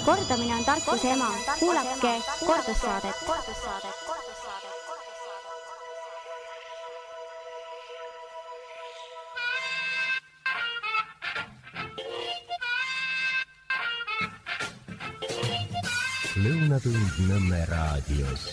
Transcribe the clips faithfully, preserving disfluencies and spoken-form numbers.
Kordamine on tarkuse ema. Kuulake kordussaadet. Lõunatund Nõmme raadios.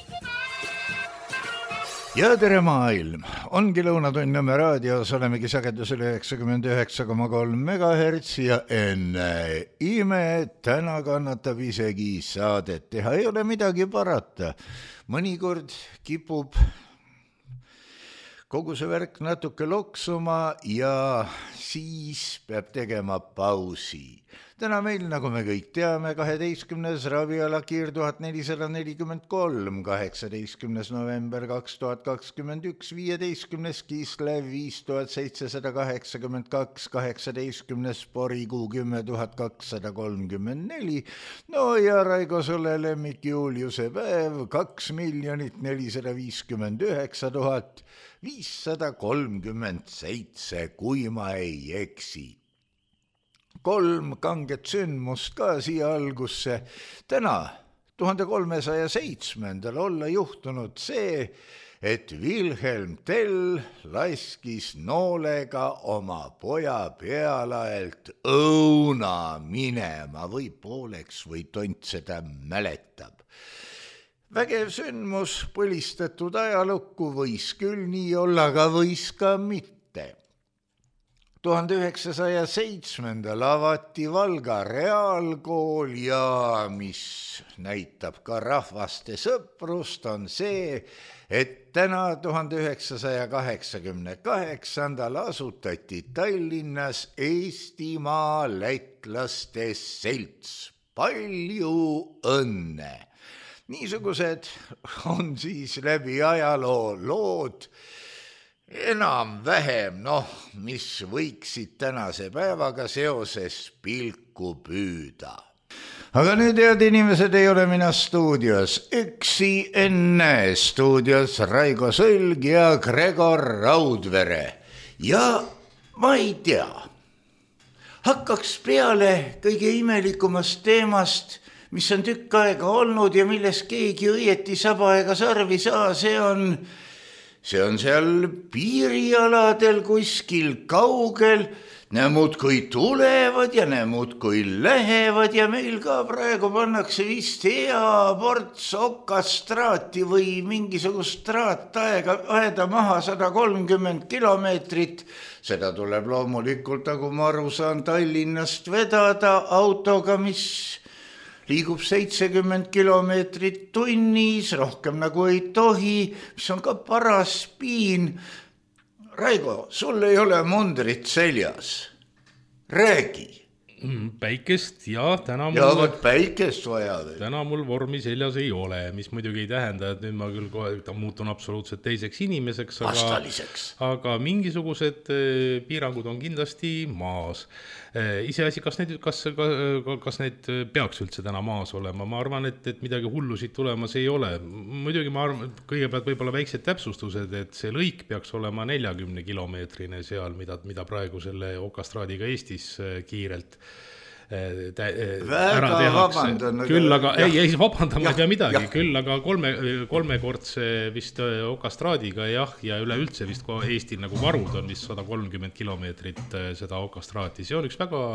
Ja tere maailm! Ongi Lõunatund Nõmme raadios, olemegi sagedusel üheksakümmend üheksa koma kolm megahertsi ja enne ime täna kannatab isegi saadet teha. Ei ole midagi parata. Mõnikord kipub kogu see värk natuke loksuma ja siis peab tegema pausi. Täna meil, nagu me kõik teame, kaheteistkümnes raviala Kiir tuhat nelisada nelikümmend kolm, kaheksateistkümnes november kaks tuhat kakskümmend üks, viieteistkümnes Kislev viis tuhat seitsesada kaheksakümmend kaks, kaheksateistkümnes Porikuu kümme tuhat kakssada kolmkümmend neli, no ja Raigo sulle lemmik Juliuse päev kaks miljonit nelisada viiskümmend üheksa tuhat viissada kolmkümmend seitse, kui ma ei eksi. Kolm kanget sündmust ka siia algusse. Täna, tuhande kolmesaja seitsmendal olla juhtunud see, et Wilhelm Tell laskis noolega oma poja pealaelt õuna minema või pooleks või tont seda mäletab. Vägev sündmus põlistatud ajalukku võis küll nii olla, aga võis ka mitte. tuhande üheksasaja seitsmendal avati Valga reaalkool ja mis näitab ka rahvaste sõprust on see, et täna tuhande üheksasaja kaheksakümne kaheksandal asutati Tallinnas Eestimaa lätlaste selts. Palju õnne! Niisugused on siis läbi ajaloo lood, enam-vähem, noh, mis võiksid tänase päevaga seoses pilku püüda. Aga nüüd, head inimesed, ei ole mina stuudios. Üksi enne stuudios Raigo Sõlg ja Gregor Raudvere. Ja ma ei tea, hakkaks peale kõige imelikumast teemast, mis on tükk aega olnud ja milles keegi õieti saba ega sarvi saa, see on... See on seal piirialadel kuskil kaugel, nemud kui tulevad ja nemud kui lähevad ja meil ka praegu pannakse vist hea ports okastraati või mingisugust straattaega aeda maha sada kolmkümmend kilomeetrit. Seda tuleb loomulikult, nagu ma aru saan, Tallinnast vedada autoga, mis... liigub seitsekümmend kilomeetrit tunnis, rohkem nagu ei tohi, mis on ka paras piin. Raigo, sul ei ole mundrit seljas. Räägi. Päikest ja täna mul... Ja võt päikest vaja või? Täna mul vormi seljas ei ole, mis muidugi ei tähenda, et nüüd ma küll kohe muutun absoluutselt teiseks inimeseks, aga, Vastaliseks. aga mingisugused piirangud on kindlasti maas. Iseasi, kas need, kas, kas need peaks üldse täna maas olema? Ma arvan, et, et midagi hullusid tulemas ei ole. Muidugi ma arvan, kõigepealt võib-olla väiksed täpsustused, et see lõik peaks olema neljakümne kilomeetrine seal, mida, mida praegu selle okastraadiga Eestis kiirelt Tä, ära tehakse. Küll aga, ei, ei vabandama ei pea midagi, jah. Küll aga kolme, kolmekordse vist okastraadiga jah, ja üleüldse vist Eestil nagu varud on vist sada kolmkümmend kilomeetrit seda okastraati. See on üks väga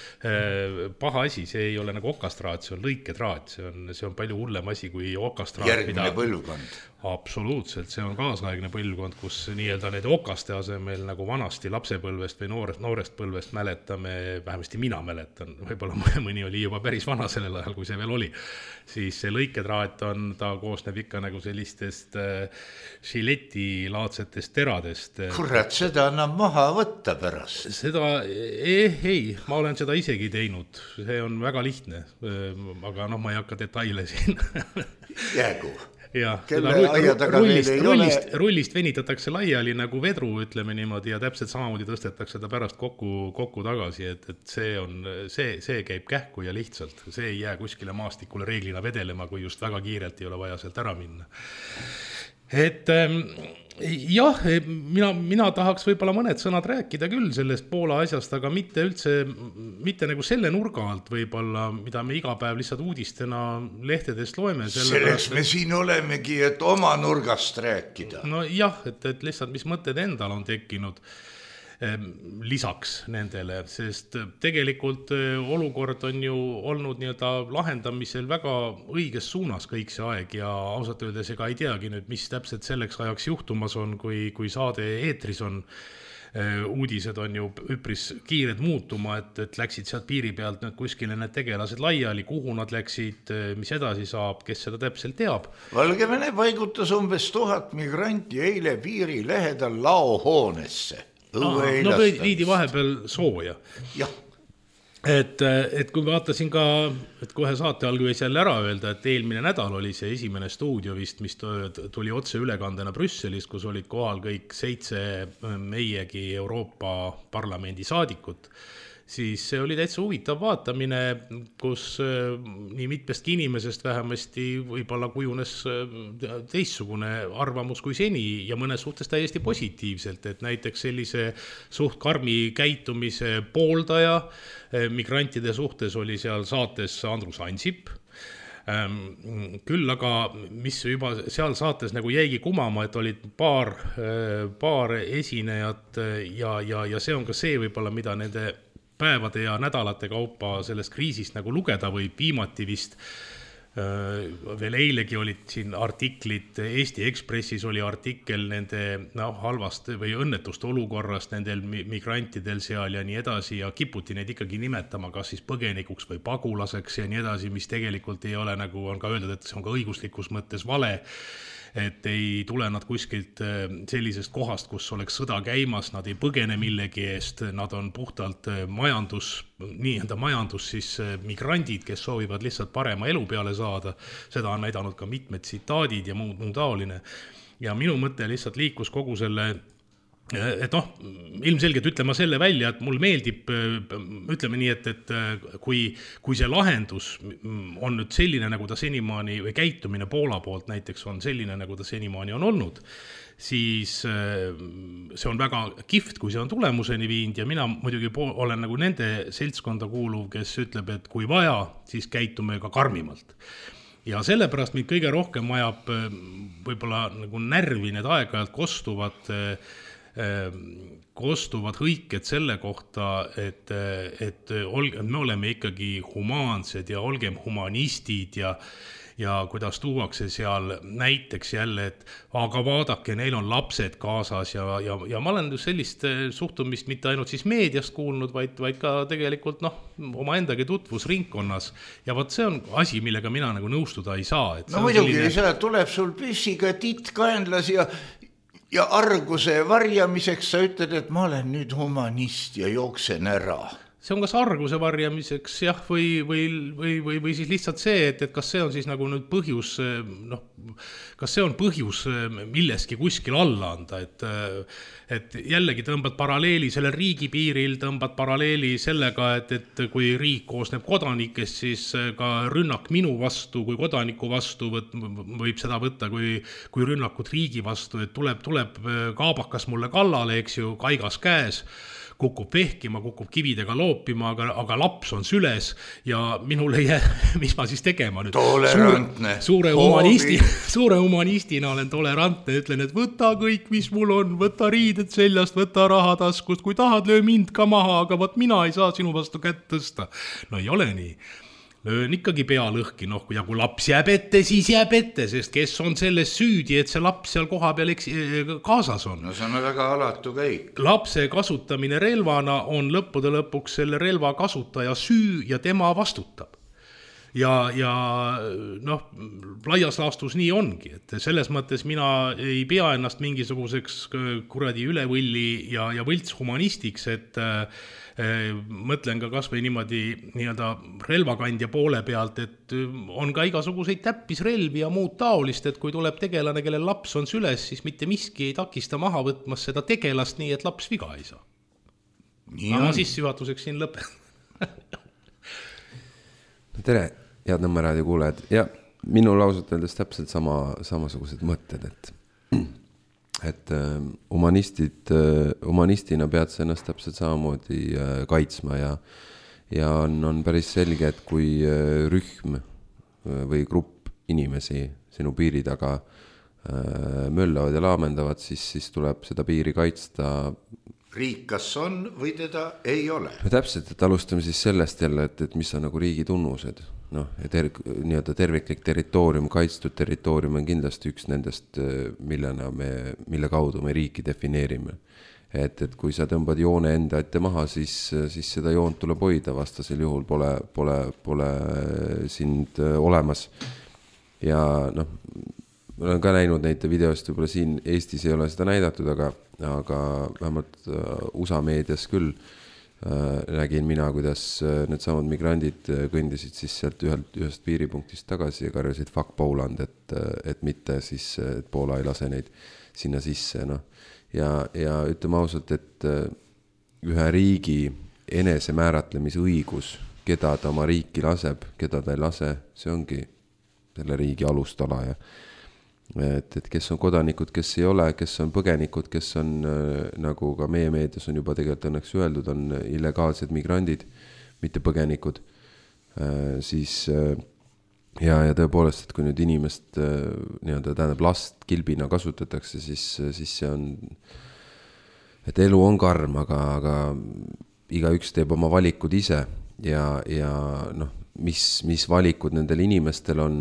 eh, paha asi, see ei ole nagu okastraat, see on lõiketraat, see on, see on palju hullem asi kui okastraat. Järgmine mida... põlvkond. Absoluutselt, see on kaasaegne põlvkond, kus nii-öelda need okaste asemel nagu vanasti lapsepõlvest või noorest, noorest põlvest mäletame, vähemasti mina mäletan, võib-olla mõni oli juba päris vana sellel ajal, kui see veel oli, siis see lõiketraat on, ta koosneb ikka nagu sellistest äh, žiletilaadsetest teradest. Kurat, seda annab maha võtta pärast. Seda, ei, ei, ma olen seda isegi teinud, see on väga lihtne, aga noh, ma ei hakka detaile siin. Jäägu. Ja, rullist, rullist, rullist venitatakse laiali nagu vedru, ütleme niimoodi, ja täpselt samamoodi tõstetakse ta pärast kokku, kokku tagasi, et, et see, on, see, see käib kähku ja lihtsalt. See ei jää kuskile maastikule reeglina vedelema, kui just väga kiirelt ei ole vaja sealt ära minna. et jah, mina, mina tahaks võib-olla mõned sõnad rääkida küll sellest Poola asjast, aga mitte üldse, mitte nagu selle nurga alt võib-olla, mida me iga päev lihtsalt uudistena lehtedest loeme. Sellest me siin olemegi, et oma nurgast rääkida. No jah, et, et lihtsalt mis mõtted endal on tekkinud lisaks nendele, sest tegelikult olukord on ju olnud nii-öelda lahendamisel väga õiges suunas kõik see aeg ja ausalt öeldes ega ei teagi nüüd, mis täpselt selleks ajaks juhtumas on, kui, kui saade eetris on. Uudised on ju üpris kiired muutuma, et, et läksid sealt piiri pealt nüüd kuskile need tegelased laiali, kuhu nad läksid, mis edasi saab, kes seda täpselt teab. Valgevene paigutas umbes tuhat migranti eile piiri lähedal laohoonesse. No, no viidi vahepeal sooja. Jah. Et, et kui vaatasin ka, et kohe saate algu võis jälle ära öelda, et eelmine nädal oli see esimene stuudio vist, mis tuli otse ülekandena Brüsselis, kus olid kohal kõik seitse meiegi Euroopa Parlamendi saadikut, siis see oli täitsa huvitav vaatamine, kus nii mitmestki inimesest vähemasti võib-olla kujunes teistsugune arvamus kui seni ja mõnes suhtes täiesti positiivselt, et näiteks sellise suht karmi käitumise pooldaja migrantide suhtes oli seal saates Andrus Ansip. Küll aga, mis juba seal saates nagu jäigi kumama, et olid paar, paar esinejat ja, ja, ja see on ka see võib-olla, mida nende päevade ja nädalate kaupa sellest kriisist nagu lugeda võib viimati vist. Veel eilegi olid siin artiklid, Eesti Ekspressis oli artikkel nende no, halvast või õnnetust olukorrast nendel migrantidel seal ja nii edasi ja kiputi neid ikkagi nimetama kas siis põgenikuks või pagulaseks ja nii edasi, mis tegelikult ei ole nagu on ka öeldud, et see on ka õiguslikus mõttes vale. Et ei tule nad kuskilt sellisest kohast, kus oleks sõda käimas, nad ei põgene millegi eest, nad on puhtalt majandus, nii-öelda majandus siis migrandid, kes soovivad lihtsalt parema elu peale saada. Seda on näidanud ka mitmed tsitaadid ja muu, muu taoline. Ja minu mõte lihtsalt liikus kogu selle et noh, ilmselgelt ütlema selle välja, et mul meeldib, ütleme nii, et, et kui, kui see lahendus on nüüd selline, nagu ta senimaani või käitumine Poola poolt näiteks on selline, nagu ta senimaani on olnud, siis see on väga kihvt, kui see on tulemuseni viinud ja mina muidugi olen nagu nende seltskonda kuuluv, kes ütleb, et kui vaja, siis käitume ka karmimalt. Ja sellepärast mind kõige rohkem vajab võib-olla nagu närvi need aeg-ajalt kostuvad kostuvad hõiked selle kohta, et, et olge, me oleme ikkagi humaansed ja olgem humanistid ja, ja kuidas tuuakse seal näiteks jälle, et aga vaadake, neil on lapsed kaasas ja, ja, ja ma olen sellist suhtumist mitte ainult siis meediast kuulnud, vaid, vaid ka tegelikult noh, oma endagi tutvusringkonnas ja vaat see on asi, millega mina nagu nõustuda ei saa. Et no muidugi selline... see tuleb sul püssiga titt kaenlas ja Ja arguse varjamiseks sa ütled, et ma olen nüüd humanist ja jooksen ära. See on kas arguse varjamiseks jah, või, või, või, või, või siis lihtsalt see, et, et kas see on siis nagu nüüd põhjus, noh, kas see on põhjus milleski kuskil alla anda, et, et jällegi tõmbad paralleeli selle riigi piiril, tõmbad paralleeli sellega, et, et kui riik koosneb kodanikest, siis ka rünnak minu vastu, kui kodaniku vastu võt, võib seda võtta, kui, kui rünnakut riigi vastu, et tuleb, tuleb kaabakas mulle kallale, eks ju, kaigas käes, kukub vehkima, kukub kividega loopima, aga, aga laps on süles ja minul ei jää, mis ma siis tegema nüüd? Tolerantne. Suure, suure, humanisti, suure humanistina olen tolerantne, ütlen, et võta kõik, mis mul on, võta riided seljast, võta rahataskust, kui tahad, löö mind ka maha, aga võt mina ei saa sinu vastu kätt tõsta. No ei ole nii. Löön ikkagi pea lõhki, noh, ja kui laps jääb ette, siis jääb ette, sest kes on selles süüdi, et see laps seal koha peal eks, kaasas on. No see on väga alatu käik. Lapse kasutamine relvana on lõppude lõpuks selle relva kasutaja süü ja tema vastutab. Ja, ja noh, laias laastus nii ongi, et selles mõttes mina ei pea ennast mingisuguseks kuradi ülevõlli ja, ja võlts humanistiks, et äh, mõtlen ka kas või niimoodi nii-öelda relvakandja poole pealt, et on ka igasuguseid täppisrelvi ja muud taolist, et kui tuleb tegelane, kellel laps on süles, siis mitte miski ei takista maha võtmas seda tegelast nii, et laps viga ei saa. Aga sissejuhatuseks siin lõpe. Tere, head Nõmme raadio kuulajad. Ja minu lausut öeldes täpselt sama, samasugused mõtted, et et humanistid, humanistina pead sa ennast täpselt samamoodi kaitsma ja, ja on, on päris selge, et kui rühm või grupp inimesi sinu piiri taga möllavad ja laamendavad, siis, siis tuleb seda piiri kaitsta. Riik kas on või teda ei ole? No täpselt, et alustame siis sellest jälle, et, et mis on nagu riigi tunnused. Noh, ter, nii-öelda terviklik territoorium, kaitstud territoorium on kindlasti üks nendest, millena me, mille kaudu me riiki defineerime. Et, et kui sa tõmbad joone enda ette maha, siis, siis seda joont tuleb hoida, vastasel juhul pole, pole, pole sind olemas. Ja noh, ma olen ka näinud neid videost, võib-olla siin Eestis ei ole seda näidatud, aga, aga vähemalt U S A meedias küll nägin mina, kuidas need samad migrandid kõndisid siis sealt ühelt, ühest piiripunktist tagasi ja karjusid fuck Poland, et, et mitte siis, et Poola ei lase neid sinna sisse. No. Ja, ja ütleme ausalt, et ühe riigi enesemääratlemise õigus, keda ta oma riiki laseb, keda ta ei lase, see ongi selle riigi alustala ja et, et kes on kodanikud, kes ei ole, kes on põgenikud, kes on, nagu ka meie meedias on juba tegelikult õnneks öeldud, on illegaalsed migrandid, mitte põgenikud, siis ja, ja tõepoolest, et kui nüüd inimest nii-öelda tähendab last kilbina kasutatakse, siis, siis see on, et elu on karm, aga, aga igaüks teeb oma valikud ise ja, ja noh, mis, mis valikud nendel inimestel on,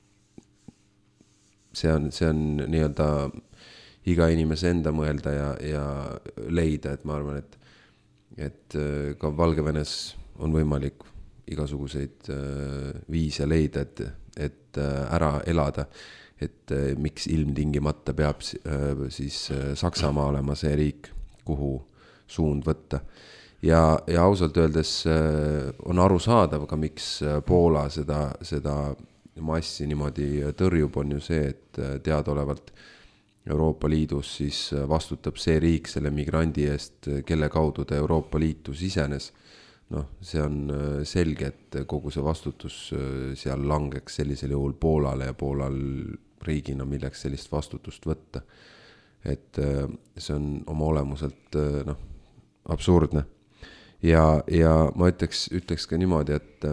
see on, see on nii-öelda iga inimese enda mõelda ja, ja leida, et ma arvan, et, et ka Valgevenes on võimalik igasuguseid viise leida, et, et ära elada, et miks ilmtingimata peab siis Saksamaa olema see riik, kuhu suund võtta. Ja, ja ausalt öeldes on arusaadav ka, miks Poola seda, seda massi niimoodi tõrjub, on ju see, et teadaolevalt Euroopa Liidus siis vastutab see riik selle migrandi eest, kelle kaudu ta Euroopa Liitu sisenes. Noh, see on selge, et kogu see vastutus seal langeks sellisel juhul Poolale ja Poolal riigina, milleks sellist vastutust võtta. Et see on oma olemuselt noh, absurdne. Ja, ja ma ütleks, ütleks ka niimoodi, et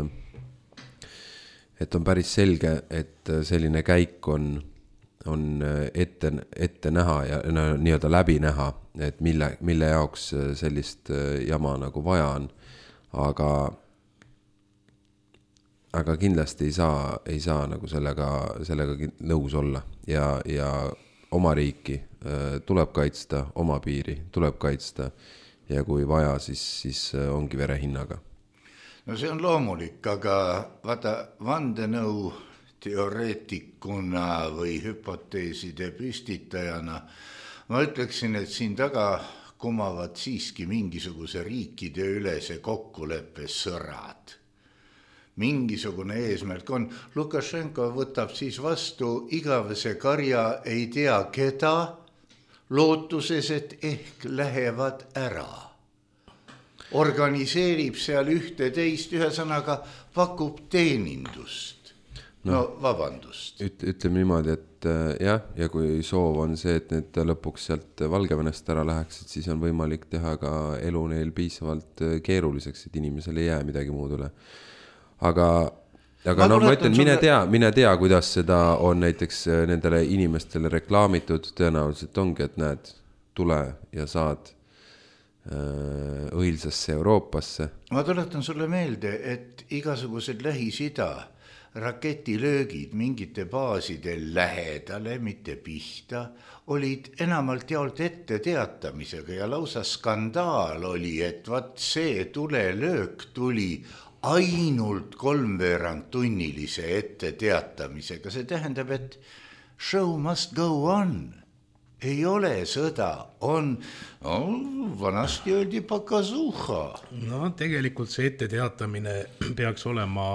et on päris selge, et selline käik on, on ette, ette näha ja nii-öelda läbi näha, et mille, mille jaoks sellist jama nagu vaja on. Aga, aga kindlasti ei saa, ei saa nagu sellega, sellega nõus olla ja, ja oma riiki tuleb kaitsta, oma piiri tuleb kaitsta ja kui vaja, siis, siis ongi verehinnaga. No see on loomulik, aga vaata vandenõu teoreetikuna või hüpoteeside püstitajana ma ütleksin, et siin taga kumavad siiski mingisuguse riikide ülese kokkuleppe sõrad. Mingisugune eesmärk on. Lukašenko võtab siis vastu igavese karja ei tea keda, lootuses, et ehk lähevad ära. Organiseerib seal ühte teist, ühe sõnaga pakub teenindust. No, no vabandust. Üt, ütleme niimoodi, et jah, ja kui soov on see, et need lõpuks sealt Valgevenest ära läheksid, siis on võimalik teha ka elu neil piisavalt keeruliseks, et inimesel ei jää midagi muud üle. Aga, aga no ma ütlen, mine tea, mine tea, kuidas seda on näiteks nendele inimestele reklaamitud, tõenäoliselt ongi, et näed, tule ja saad õilsasse Euroopasse. Ma tuletan sulle meelde, et igasugused Lähis-Ida raketilöögid mingite baaside lähedale, mitte pihta, olid enamalt jaolt ette teatamisega ja lausa skandaal oli, et vaat see tulelöök tuli ainult kolmveerand tunnilise ette teatamisega. See tähendab, et show must go on. Ei ole sõda, on, no, vanasti öeldi pakazuha. No tegelikult see ette teatamine peaks olema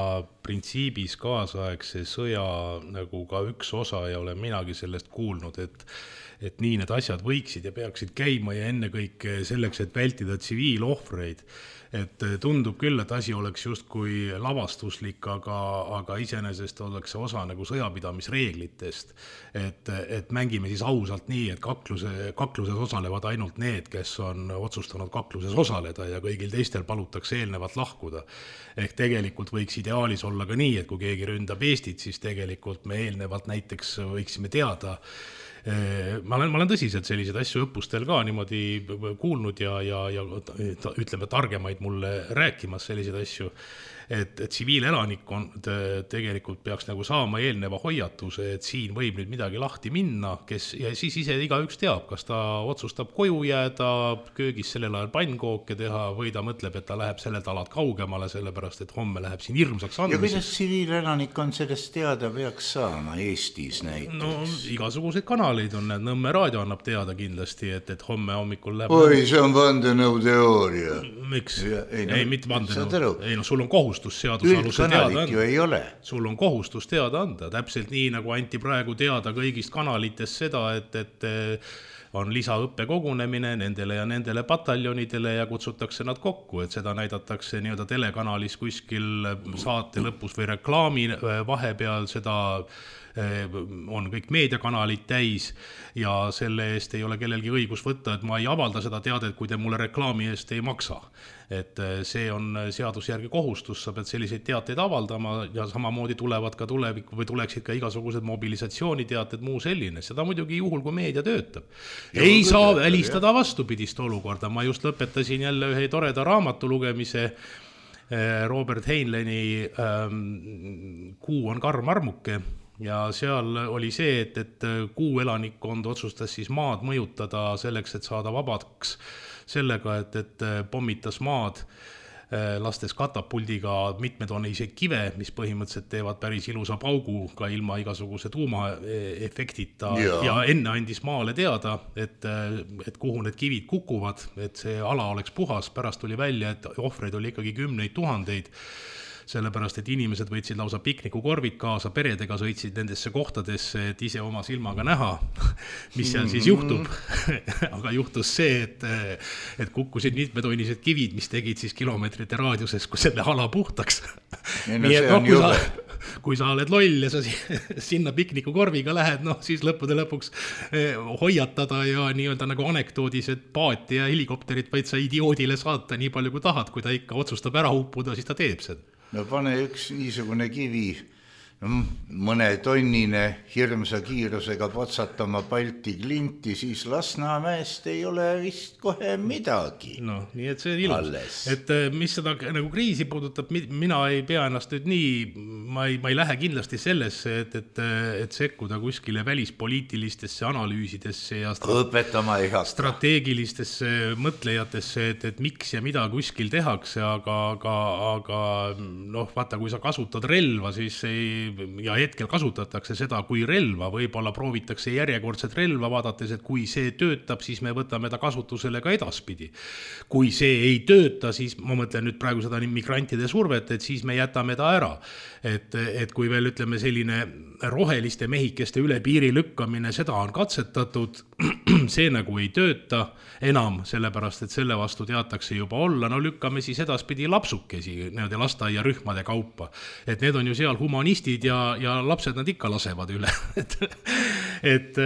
printsiibis kaasaegse sõja nagu ka üks osa ja olen minagi sellest kuulnud, et, et nii need asjad võiksid ja peaksid käima ja ennekõike selleks, et vältida tsiviilohvreid. Et tundub küll, et asi oleks justkui lavastuslik, aga, aga iseenesest oleks see osa nagu sõjapidamisreeglitest. Et, et mängime siis ausalt nii, et kakluse, kakluses osalevad ainult need, kes on otsustanud kakluses osaleda ja kõigil teistel palutakse eelnevalt lahkuda. Ehk tegelikult võiks ideaalis olla ka nii, et kui keegi ründab Eestit, siis tegelikult me eelnevalt näiteks võiksime teada, Ma olen, ma olen tõsiselt selliseid asju õppustel ka niimoodi kuulnud ja, ja, ja ütleme targemaid mulle rääkimas selliseid asju, et, et tsiviilelanikkond tegelikult peaks nagu saama eelneva hoiatuse, et siin võib nüüd midagi lahti minna, kes, ja siis ise igaüks teab, kas ta otsustab koju jääda, köögis sellel ajal pannkooke teha või ta mõtleb, et ta läheb sellelt alad kaugemale, sellepärast et homme läheb siin hirmsaks andmiseks. Ja kuidas tsiviilelanikkond sellest teada peaks saama Eestis näiteks? No igasuguseid kanaleid on, need Nõmme raadio annab teada kindlasti, et, et homme hommikul läheb... Oi, see on vandenõu teooria. Miks? Ja, ei, no, ei, mitte vandenõu. Ei, no sul on kohustus seaduse aluse teada anda. Ju ei ole. Sul on kohustus teada anda. Täpselt nii, nagu anti praegu teada kõigist kanalitest seda, et, et on lisaõppekogunemine nendele ja nendele pataljonidele ja kutsutakse nad kokku, et seda näidatakse nii-öelda telekanalis kuskil saate lõpus või reklaami vahepeal, seda on kõik meediakanalid täis ja selle eest ei ole kellelgi õigus võtta, et ma ei avalda seda teadet, kui te mulle reklaami eest ei maksa. Et see on seadusjärgi kohustus, sa pead selliseid teateid avaldama ja samamoodi tulevad ka tulevik või tuleksid ka igasugused mobilisatsiooniteated, muu selline. Seda muidugi juhul, kui meedia töötab. Ei saa välistada vastupidist olukorda. Ma just lõpetasin jälle ühe toreda raamatu lugemise Robert Heinleini ähm, Kuu on karm armuke. Ja seal oli see, et, et kuu elanikkond otsustas siis maad mõjutada selleks, et saada vabaks sellega, et, et pommitas maad, lastes katapuldiga mitmetonelised kive, mis põhimõtteliselt teevad päris ilusa paugu ka ilma igasuguse tuumaefektita ja. ja enne andis maale teada, et, et kuhu need kivid kukuvad, et see ala oleks puhas, pärast tuli välja, et ohvreid oli ikkagi kümneid tuhandeid, sellepärast, et inimesed võtsid lausa piknikukorvid kaasa, peredega sõitsid nendesse kohtadesse, et ise oma silmaga näha, mis seal siis juhtub. Aga juhtus see, et, et kukkusid mitmetoinised kivid, mis tegid siis kilomeetrite raadiuses, kui selle ala puhtaks. No, Nii, et, no, kui, sa, kui sa oled loll ja sa sinna piknikukorviga lähed, noh, siis lõppude lõpuks hoiatada ja nii-öelda nagu anekdoodis, et paati ja helikopterit vaid sa idioodile saata nii palju kui tahad, kui ta ikka otsustab ära uppuda, siis ta teeb seda. No pane üks niisugune kivi, no, mõne tonnine hirmsa kiirusega potsatama Balti klinti, siis Lasnamäest ei ole vist kohe midagi. No, nii et see on ilus. Alles. Et mis seda nagu kriisi puudutab, mina ei pea ennast nüüd nii, ma ei, ma ei lähe kindlasti sellesse, et, et, et sekkuda kuskile välispoliitilistesse analüüsidesse ja strate- strateegilistesse mõtlejatesse, et, et miks ja mida kuskil tehakse, aga, aga, aga noh, vaata, kui sa kasutad relva, siis ei ja hetkel kasutatakse seda kui relva, võib-olla proovitakse järjekordset relva vaadates, et kui see töötab, siis me võtame ta kasutusele ka edaspidi. Kui see ei tööta, siis ma mõtlen nüüd praegu seda migrantide survet, et siis me jätame ta ära. Et, et kui veel ütleme selline roheliste mehikeste üle piiri lükkamine, seda on katsetatud, see nagu ei tööta enam, sellepärast, et selle vastu teatakse juba olla, no lükkame siis edaspidi lapsukesi nii-öelda lasteaia rühmade kaupa. Et need on ju seal humanistid ja, ja lapsed nad ikka lasevad üle. et, et,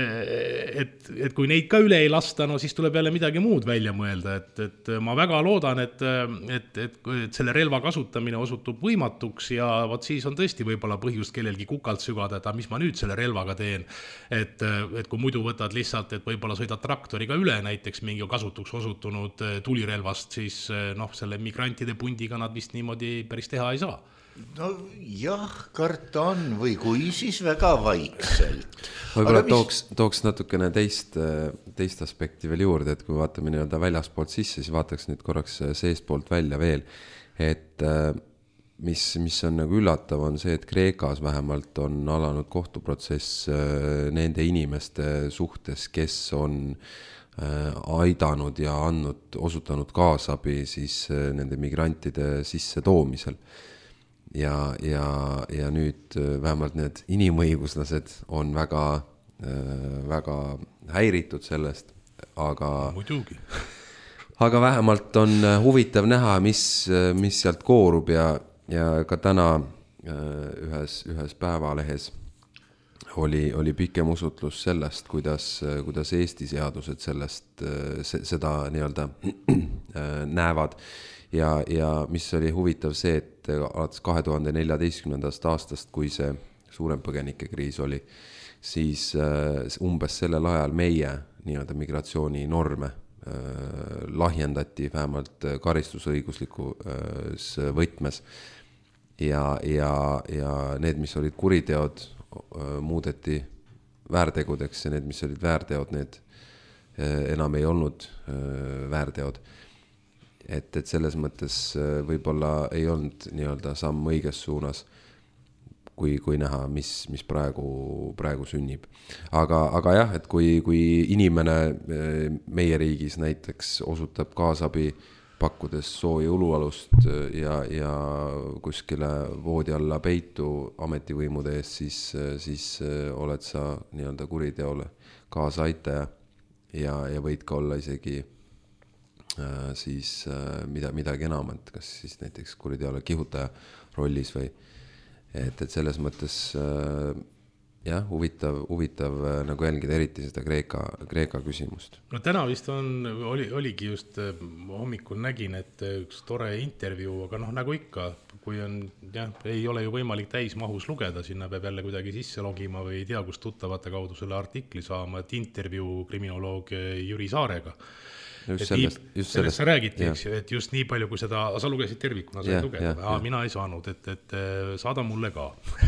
et, et kui neid ka üle ei lasta, no siis tuleb jälle midagi muud välja mõelda. Et, et ma väga loodan, et, et, et, et selle relva kasutamine osutub võimatuks ja võt siis on tõesti võib-olla põhjust kellelgi kukalt sügada, et mis ma nüüd selle relvaga teen. Et, et kui muidu võtad lihtsalt, et võib-olla sõidad traktoriga üle näiteks mingi kasutuks osutunud tulirelvast, siis noh, selle migrantide pundiga nad vist niimoodi päris teha ei saa. No jah, karta on või kui siis väga vaikselt. Võib-olla mis... tooks, tooks natukene teist, teist aspekti veel juurde, et kui vaatame nii-öelda väljaspoolt sisse, siis vaataks nüüd korraks seestpoolt välja veel, et mis, mis on nagu üllatav on see, et Kreekas vähemalt on alanud kohtuprotsess nende inimeste suhtes, kes on aidanud ja andnud, osutanud kaasabi siis nende migrantide sisse toomisel. ja, ja, ja nüüd vähemalt need inimõiguslased on väga, väga häiritud sellest, aga, muidugi. aga vähemalt on huvitav näha, mis, mis sealt koorub ja, ja ka täna ühes, ühes päevalehes oli, oli pikem usutlus sellest, kuidas, kuidas Eesti seadused sellest, seda nii-öelda näevad. Ja, ja mis oli huvitav see, et alates kahe tuhande neljateistkümnendast aastast, kui see suurem põgenikekriis oli, siis umbes sellel ajal meie nii-öelda migratsiooninorme lahjendati vähemalt karistusõigusliku võtmes ja, ja, ja need, mis olid kuriteod, muudeti väärtegudeks ja need, mis olid väärteod, need enam ei olnud väärteod. Et, et selles mõttes võib-olla ei olnud nii-öelda samm õiges suunas, kui, kui näha, mis, mis praegu, praegu sünnib. Aga, aga jah, et kui, kui inimene meie riigis näiteks osutab kaasabi pakkudes sooja ulualust ja, ja kuskile voodi alla peitu ametivõimude eest, siis, siis oled sa nii-öelda kuriteole kaasaitaja ja, ja võid ka olla isegi siis mida, midagi enamat, kas siis näiteks kuriteole kihutaja rollis või et, et selles mõttes jah, huvitav, huvitav nagu jälgida eriti seda Kreeka, Kreeka küsimust. No täna vist on, oli, oligi just hommikul nägin, et üks tore intervjuu, aga noh, nagu ikka, kui on, jah, ei ole ju võimalik täismahus lugeda, sinna peab jälle kuidagi sisse logima või ei tea, kus tuttavate kaudu selle artikli saama, et intervjuu kriminoloog Jüri Saarega. Just sellest, just sellest sa räägiti, eks ju, et just nii palju, kui seda, sa lugesid tervikuna, sa ei lugeda, Aa, mina ei saanud, et, et saada mulle ka.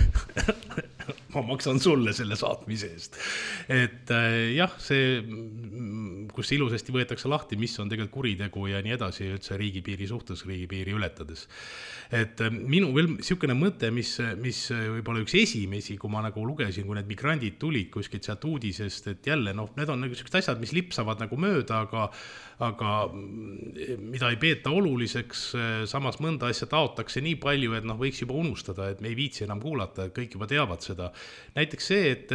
Ma maksan sulle selle saatmise eest. Et jah, see, kus ilusasti võetakse lahti, mis on tegelikult kuritegu ja nii edasi, üldse riigipiiri suhtes, riigipiiri ületades. Et minu veel siukene mõte, mis, mis võib-olla üks esimesi, kui ma nagu lugesin, kui need migrandid tulid kuskilt sealt uudisest, et jälle, noh, need on nagu sellised asjad, mis lipsavad nagu mööda, aga aga mida ei peeta oluliseks, samas mõnda asja taotakse nii palju, et noh, võiks juba unustada, et me ei viitsi enam kuulata, et kõik juba teavad seda. Näiteks see, et,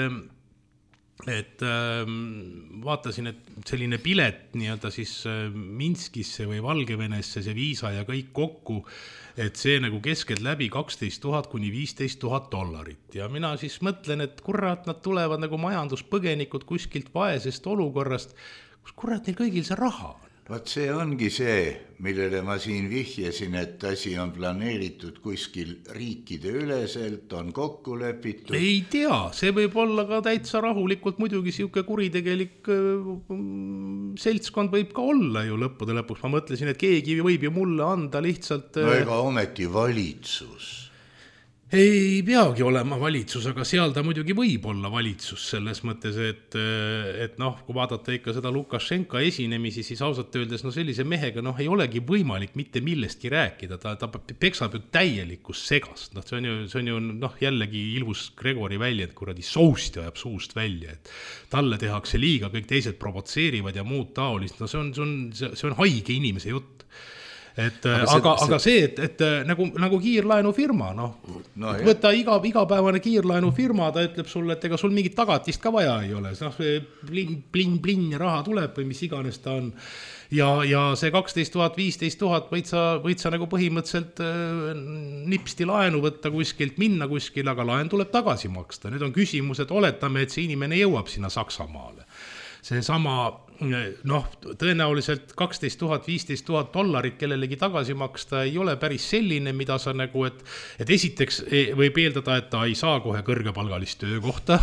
et vaatasin, et selline pilet nii-öelda siis Minskisse või Valgevenesse, see viisa ja kõik kokku, et see nagu keskelt läbi kaksteist tuhat kuni viisteist tuhat dollarit. Ja mina siis mõtlen, et kurat, nad tulevad nagu majanduspõgenikud kuskilt vaesest olukorrast, kus kurat neil kõigil see raha on? Vaat see ongi see, millele ma siin vihjasin, et asi on planeeritud kuskil riikide üleselt, on kokku lepitud. Ei tea, see võib olla ka täitsa rahulikult, muidugi siuke kuritegelik seltskond võib ka olla ju lõppude lõpuks. Ma mõtlesin, et keegi võib ju mulle anda lihtsalt... No ega ometi valitsus. Ei peagi olema valitsus, aga seal ta muidugi võib olla valitsus selles mõttes, et, et noh, kui vaadata ikka seda Lukašenka esinemisi, siis ausalt öeldes, no sellise mehega noh, ei olegi võimalik mitte millestki rääkida, ta, ta peksab ju täielikus segast, noh, see on ju, see on ju noh, jällegi ilus Gregori väljend, kuradi soust ajab suust välja, et talle tehakse liiga, kõik teised provotseerivad ja muud taolist, no see on, see on, see on haige inimese jutt. Et, aga, see, aga, see... aga see, et, et nagu, nagu kiirlaenufirma, noh, no, võtta iga, igapäevane kiirlaenufirma, ta ütleb sulle, et ega sul mingit tagatist ka vaja ei ole, noh, blin, blin, blin ja raha tuleb või mis iganes ta on. Ja, ja see kaksteist tuhat, viisteist tuhat võid sa, võid sa nagu põhimõtteliselt äh, nipsti laenu võtta kuskilt, minna kuskil, aga laen tuleb tagasi maksta. Nüüd on küsimus, et oletame, et see inimene jõuab sinna Saksamaale. See sama, noh, tõenäoliselt kaksteist tuhat, viisteist tuhat dollarit kellelegi tagasi maksta ei ole päris selline, mida sa nagu, et, et esiteks võib eeldada, et ta ei saa kohe kõrgepalgalist töökohta.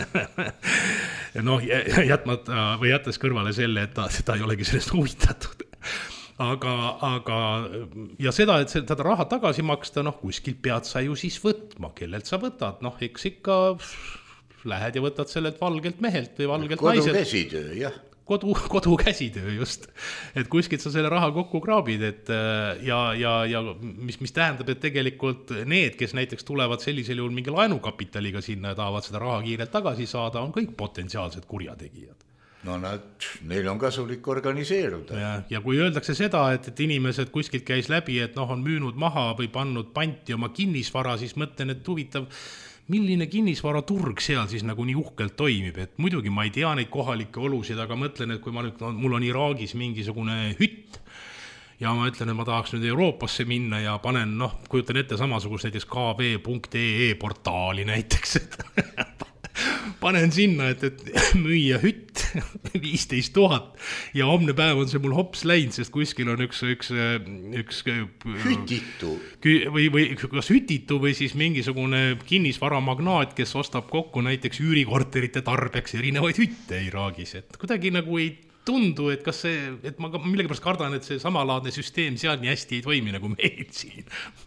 noh, jätmata või jättes kõrvale selle, et ta, ta ei olegi sellest huvitatud. Aga, aga, ja seda, et seda raha tagasi maksta, noh, kuskilt pead sa ju siis võtma, kellelt sa võtad, noh, eks ikka... Lähed ja võtad sellelt valgelt mehelt või valgelt kodu naiselt. Kodu käsitöö, jah. Kodu, kodu käsitöö, just. Et kuskilt sa selle raha kokku kraabid, et ja, ja, ja mis, mis tähendab, et tegelikult need, kes näiteks tulevad sellisel juhul mingi laenukapitaliga sinna ja tahavad seda raha kiirelt tagasi saada, on kõik potentsiaalsed kurjategijad. no nad, neil on kasulik organiseeruda. Ja, ja kui öeldakse seda, et, et inimesed kuskilt käis läbi, et noh, on müünud maha või pannud panti oma kinnisvara, siis mõtlen, et huvitav, milline kinnisvara turg seal siis nagu nii uhkelt toimib, et muidugi ma ei tea neid kohalikke olusid, aga mõtlen, et kui ma nüüd, no, mul on Iraagis mingisugune hütt ja ma ütlen, et ma tahaks nüüd Euroopasse minna ja panen, noh, kujutan ette samasugust näiteks k v punkt e e portaali näiteks, et panen sinna, et, et müüa hütt viisteist tuhat ja homne päev on see mul hops läinud, sest kuskil on üks, üks, üks hütitu või, või kas hütitu või siis mingisugune kinnisvaramagnaat, kes ostab kokku näiteks üürikorterite tarbeks erinevaid hütte Iraagis, et kuidagi nagu ei tundu, et kas see, et ma millegipärast kardan, et see samalaadne süsteem seal nii hästi ei toimi nagu meil siin.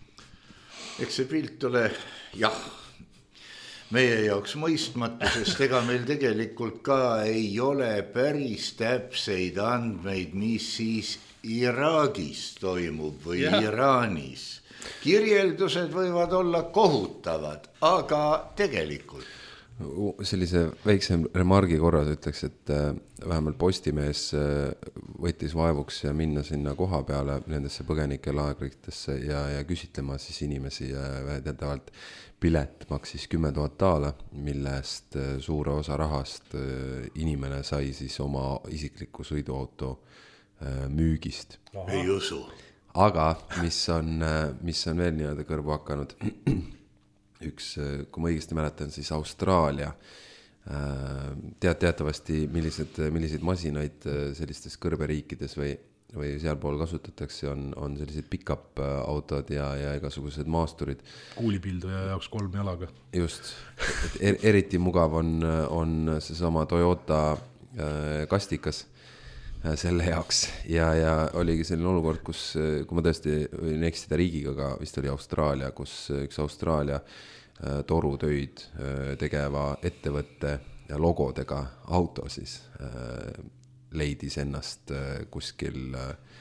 Eks see pilt ole, jah, meie jaoks mõistmatu, sest ega meil tegelikult ka ei ole päris täpseid andmeid, mis siis Iraagis toimub või ja. Iraanis. Kirjeldused võivad olla kohutavad, aga tegelikult. Sellise väiksem remargi korras ütleks, et vähemalt Postimees võttis vaevuks ja minna sinna koha peale nendesse põgenike laagritesse ja, ja küsitlema siis inimesi ja väidetavalt pilet maksis kümme tuhat daala, millest suure osa rahast inimene sai siis oma isikliku sõiduauto müügist. Aha. Ei usu. Aga mis on, mis on veel nii-öelda kõrvu hakanud, üks, kui ma õigesti mäletan, siis Austraalia tead teatavasti, millised, milliseid masinaid sellistes kõrberiikides või, või sealpool kasutatakse, on, on sellised pick-up autod ja, ja igasugused maasturid. Kuulipilduja jaoks kolm jalaga. Just, et eriti mugav on, on see sama Toyota kastikas selle jaoks ja, ja oligi selline olukord, kus, kui ma tõesti võin eksida riigiga, aga vist oli Austraalia, kus üks Austraalia torutöid tegeva ettevõtte logodega auto siis leidis ennast kuskil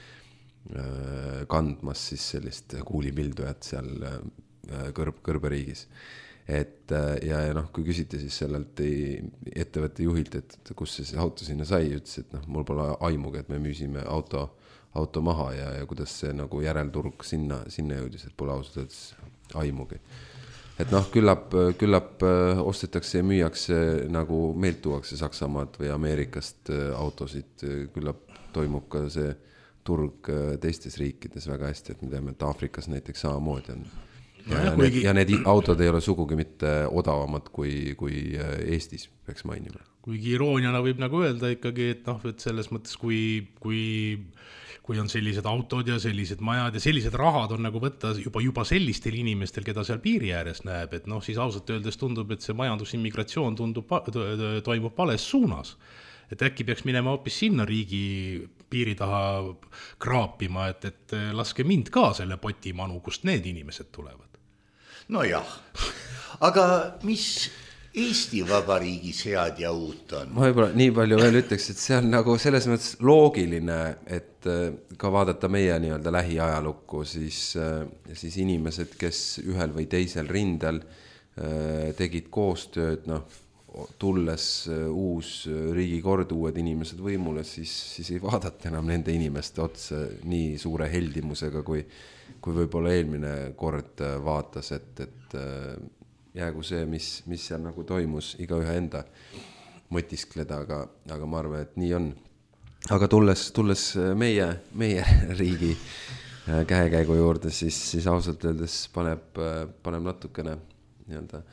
kandmas siis sellist kuulipildujat seal kõrb, kõrberiigis. Et ja, ja noh, kui küsiti siis sellelt ettevõtte juhilt, et kus see auto sinna sai, ütles, et noh, mul pole aimugi, et me müüsime auto, auto maha ja, ja kuidas see nagu järelturg sinna, sinna jõudis, et pole ausalt öeldes aimugi. Et noh, küllap, küllap ostetakse ja müüakse nagu meilt tuuakse Saksamaad või Ameerikast autosid, küllap toimub ka see turg teistes riikides väga hästi, et me teame, et Aafrikas näiteks samamoodi on. Ja, ja, need, ja need autod ei ole sugugi mitte odavamad kui, kui Eestis, peaks mainima. Kuigi irooniana võib nagu öelda ikkagi, et noh, et selles mõttes, kui, kui, kui on sellised autod ja sellised majad ja sellised rahad on nagu võtta juba, juba sellistel inimestel, keda seal piiri ääres näeb, et noh, siis ausalt öeldes tundub, et see majandusimmigratsioon tundub, toimub vales suunas. Et äkki peaks minema hoopis sinna riigi piiri taha kraapima, et, et laske mind ka selle potimanu, kust need inimesed tulevad. No jah, aga mis Eesti Vabariigis head ja uut on? Ma võib-olla nii palju veel ütleks, et see on nagu selles mõttes loogiline, et ka vaadata meie nii-öelda lähiajalukku, siis, siis inimesed, kes ühel või teisel rindel tegid koostööd, noh, tulles uus riigikord, uued inimesed võimule, siis, siis ei vaadata enam nende inimeste otsa nii suure heldimusega, kui, kui võib-olla eelmine kord vaatas, et, et jäägu see, mis, mis seal nagu toimus, iga ühe enda mõtiskleda, aga, aga ma arvan, et nii on. Aga tulles, tulles meie, meie riigi käekäigu juurde, siis, siis ausalt öeldes paneb, paneb natukene nii-öelda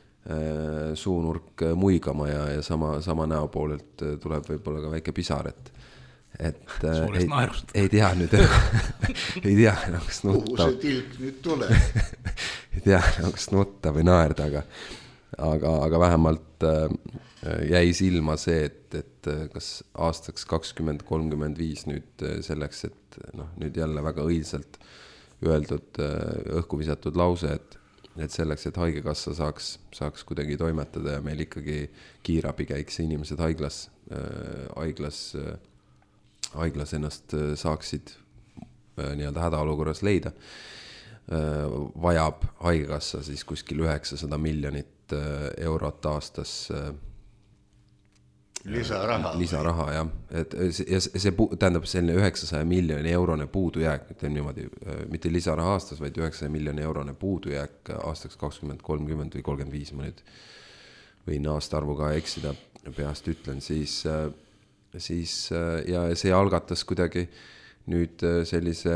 suunurk muigama ja, ja sama, sama näopoolelt tuleb võib-olla ka väike pisar, et, et ei, ei tea nüüd ei tea, kas nutta. Kuhu see tilk nüüd tuleb? ei tea, kas nutta või naerda, aga, aga, aga vähemalt jäi silma see, et, et kas aastaks kakskümmend kolmkümmend viis nüüd selleks, et noh, nüüd jälle väga õilsalt öeldud õhku visatud lause, et et selleks, et haigekassa saaks, saaks kuidagi toimetada ja meil ikkagi kiirabi käiks inimesed haiglas, äh, haiglas, äh, haiglas ennast saaksid äh, nii-öelda hädaolukorras leida, äh, vajab haigekassa siis kuskil üheksasada miljonit äh, eurot aastas äh, lisaraha. Lisaraha, jah. Et, ja see tähendab selline üheksasaja miljoni eurone puudujääk, ütleme niimoodi, mitte lisaraha aastas, vaid üheksasaja miljoni eurone puudujääk aastaks kakskümmend kolmkümmend või kolmkümmend viis, ma nüüd võin aasta arvuga eksida, peast ütlen, siis, siis ja see algatas kuidagi nüüd sellise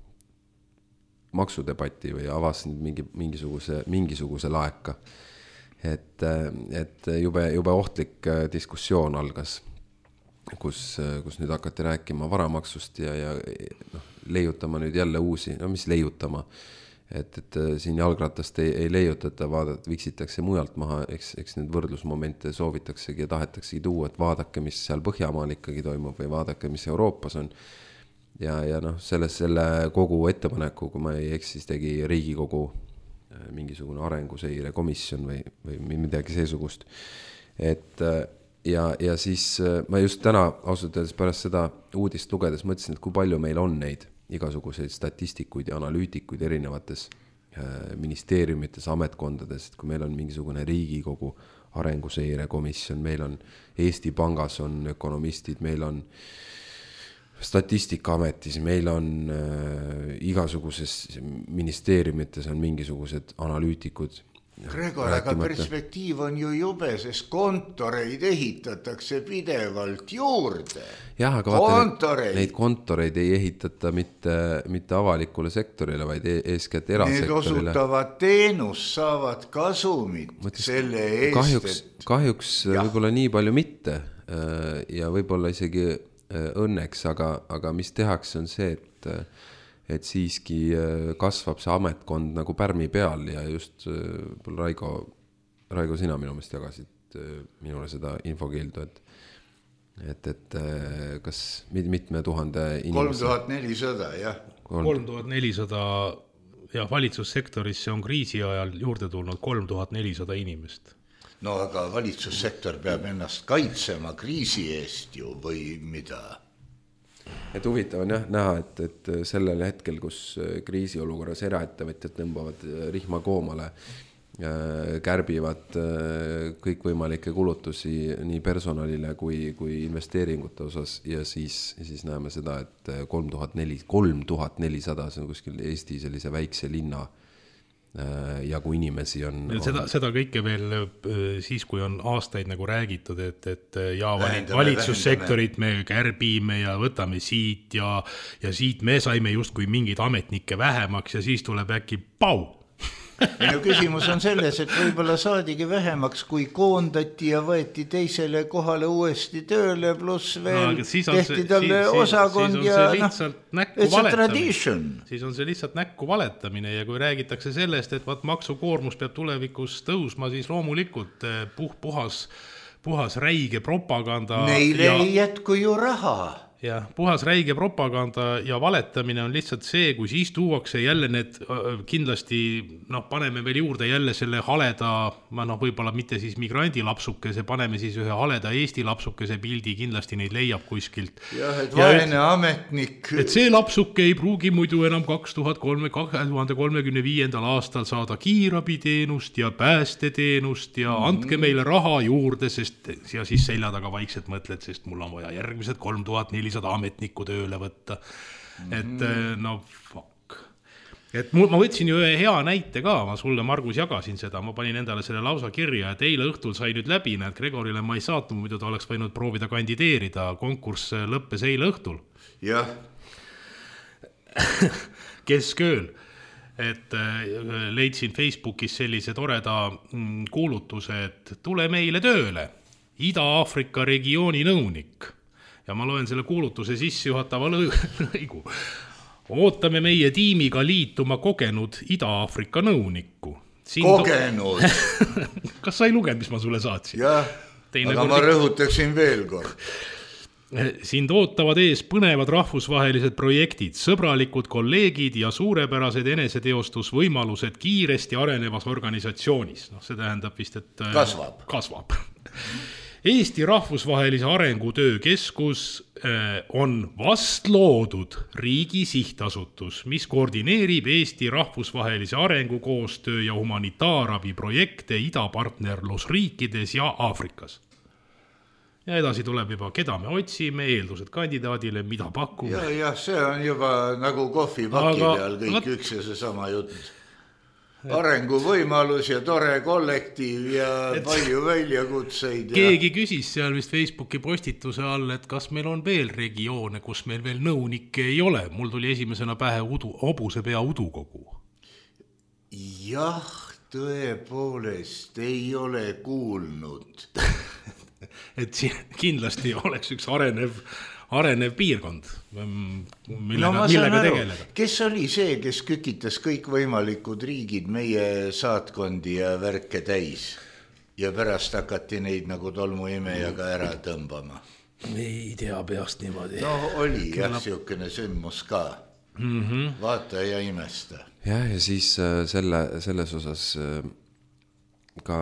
maksudebati või avas mingi, mingisuguse, mingisuguse laeka. Et, et jube, jube ohtlik diskussioon algas, kus, kus nüüd hakati rääkima varamaksust ja, ja noh, leiutama nüüd jälle uusi, no mis leiutama, et, et siin jalgratast ei, ei leiutata, vaadat, viksitakse mujalt maha, eks, eks need võrdlusmomente soovitaksegi ja tahetaksegi tuua, et vaadake, mis seal Põhjamaal ikkagi toimub või vaadake, mis Euroopas on. Ja, ja noh, selles, selle kogu ettepaneku, kui ma ei eks, siis tegi Riigikogu mingisugune arenguseire komisjon või, või midagi seesugust. Et ja, ja siis ma just täna ausalt öeldes pärast seda uudist lugedes mõtlesin, et kui palju meil on neid igasuguseid statistikuid ja analüütikuid erinevates ministeeriumites, ametkondades, et kui meil on mingisugune Riigikogu arenguseire komisjon, meil on Eesti Pangas on ökonomistid, meil on Statistikaametis, meil on äh, igasuguses ministeeriumites on mingisugused analüütikud. Gregor, aga perspektiiv on ju jube, sest kontoreid ehitatakse pidevalt juurde. Jah, aga vaata, neid kontoreid ei ehitata mitte, mitte avalikule sektorile, vaid eeskätt erasektorile. Need osutavad teenus, saavad kasumit Mõtlis, selle eest. Kahjuks, et... kahjuks võib-olla nii palju mitte ja võib-olla isegi õnneks, aga, aga mis tehakse on see, et, et siiski kasvab see ametkond nagu pärmi peal ja just Raigo, Raigo sina minu meelest jagasid minule seda infokeeldu, et, et, et kas mitme tuhande inimese? kolm tuhat nelisada, jah. kolm tuhat nelisada ja valitsussektorisse on kriisi ajal juurde tulnud kolm tuhat nelisada inimest. No aga valitsussektor peab ennast kaitsema kriisi eest ju või mida? Et huvitav on jah näha, et, et sellel hetkel, kus kriisiolukorras eraettevõtjad tõmbavad rihma koomale, kärbivad kõikvõimalikke kulutusi nii personalile kui, kui investeeringute osas ja siis, siis näeme seda, et kolm tuhat nelisada, see on kuskil Eesti sellise väikse linna ja kui inimesi on... Seda, seda kõike veel siis, kui on aastaid nagu räägitud, et, et ja valitsussektorit me kärbime ja võtame siit ja, ja siit me saime just kui mingid ametnikke vähemaks ja siis tuleb äkki pau! Minu küsimus on selles, et võib-olla saadigi vähemaks, kui koondati ja võeti teisele kohale uuesti tööle, pluss veel no, tehti talle siis, osakond siis ja noh, it's a tradition. Siis on see lihtsalt näkku valetamine ja kui räägitakse sellest, et vaat maksukoormus peab tulevikus tõusma, siis loomulikult puh, puhas, puhas räige propaganda. Neile ja... ei jätku ju raha. Ja puhas räige propaganda ja valetamine on lihtsalt see, kui siis tuuakse jälle need kindlasti, noh, paneme veel juurde jälle selle haleda, noh, võib-olla mitte siis migrandi lapsukese, paneme siis ühe haleda Eesti lapsukese pildi, kindlasti neid leiab kuskilt. Jah, et vaene ja ametnik. Et see lapsuke ei pruugi muidu enam kaks tuhat kolmekümne viiendal aastal saada kiirabiteenust ja päästeteenust ja mm. andke meile raha juurde, sest ja siis selja taga vaikselt mõtled, sest mul on vaja järgmised kolm tuhat nelisada ametnikku tööle võtta. Et no fuck. Et mul, ma võtsin ju ühe hea näite ka, ma sulle Margus jagasin seda, ma panin endale selle lausa kirja, et eile õhtul sai nüüd läbi, näed, Gregorile ma ei saatnud, muidu ta oleks võinud proovida kandideerida, konkurss lõppes eile õhtul. Jah. Keskööl. Et leidsin Facebookis sellise toreda kuulutuse, et tule meile tööle, Ida-Aafrika regiooni nõunik. Ja ma loen selle kuulutuse sissejuhatava lõigu. Ootame meie tiimiga liituma kogenud Ida-Aafrika nõunikku. Siin kogenud? To... Kas sa ei lugenud, mis ma sulle saatsin? Jah, Teine aga kord... ma rõhutaksin veel kord. Sind ootavad ees põnevad rahvusvahelised projektid, sõbralikud kolleegid ja suurepärased eneseteostusvõimalused kiiresti arenevas organisatsioonis. No, see tähendab vist, et... Kasvab. Kasvab. Eesti rahvusvahelise arengutöö keskus on vast loodud riigi sihtasutus, mis koordineerib Eesti rahvusvahelise arengukoostöö ja humanitaarabi projekte idapartnerlusriikides ja Aafrikas. ja edasi tuleb juba, keda me otsime, eeldused kandidaadile, mida pakub. Ja, jah, see on juba nagu kohvipaki Aga, peal kõik võt... üks ja see sama jutt. Arenguvõimalus ja tore kollektiiv ja et palju väljakutseid. Keegi ja... küsis seal vist Facebooki postituse all, et kas meil on veel regioone, kus meil veel nõunikke ei ole. Mul tuli esimesena pähe udu, Hobusepea udukogu. Jah, tõepoolest ei ole kuulnud. et siin kindlasti oleks üks arenev, arenev piirkond, millega, no, millega tegeleda. Kes oli see, kes kükitas kõik võimalikud riigid meie saatkondi ja värke täis ja pärast hakati neid nagu tolmuimejaga ära tõmbama? Ei tea peast niimoodi. No oli Kena... jah, siukene sündmus ka. Mm-hmm. Vaata ja imesta. Jah, ja siis selle, selles osas ka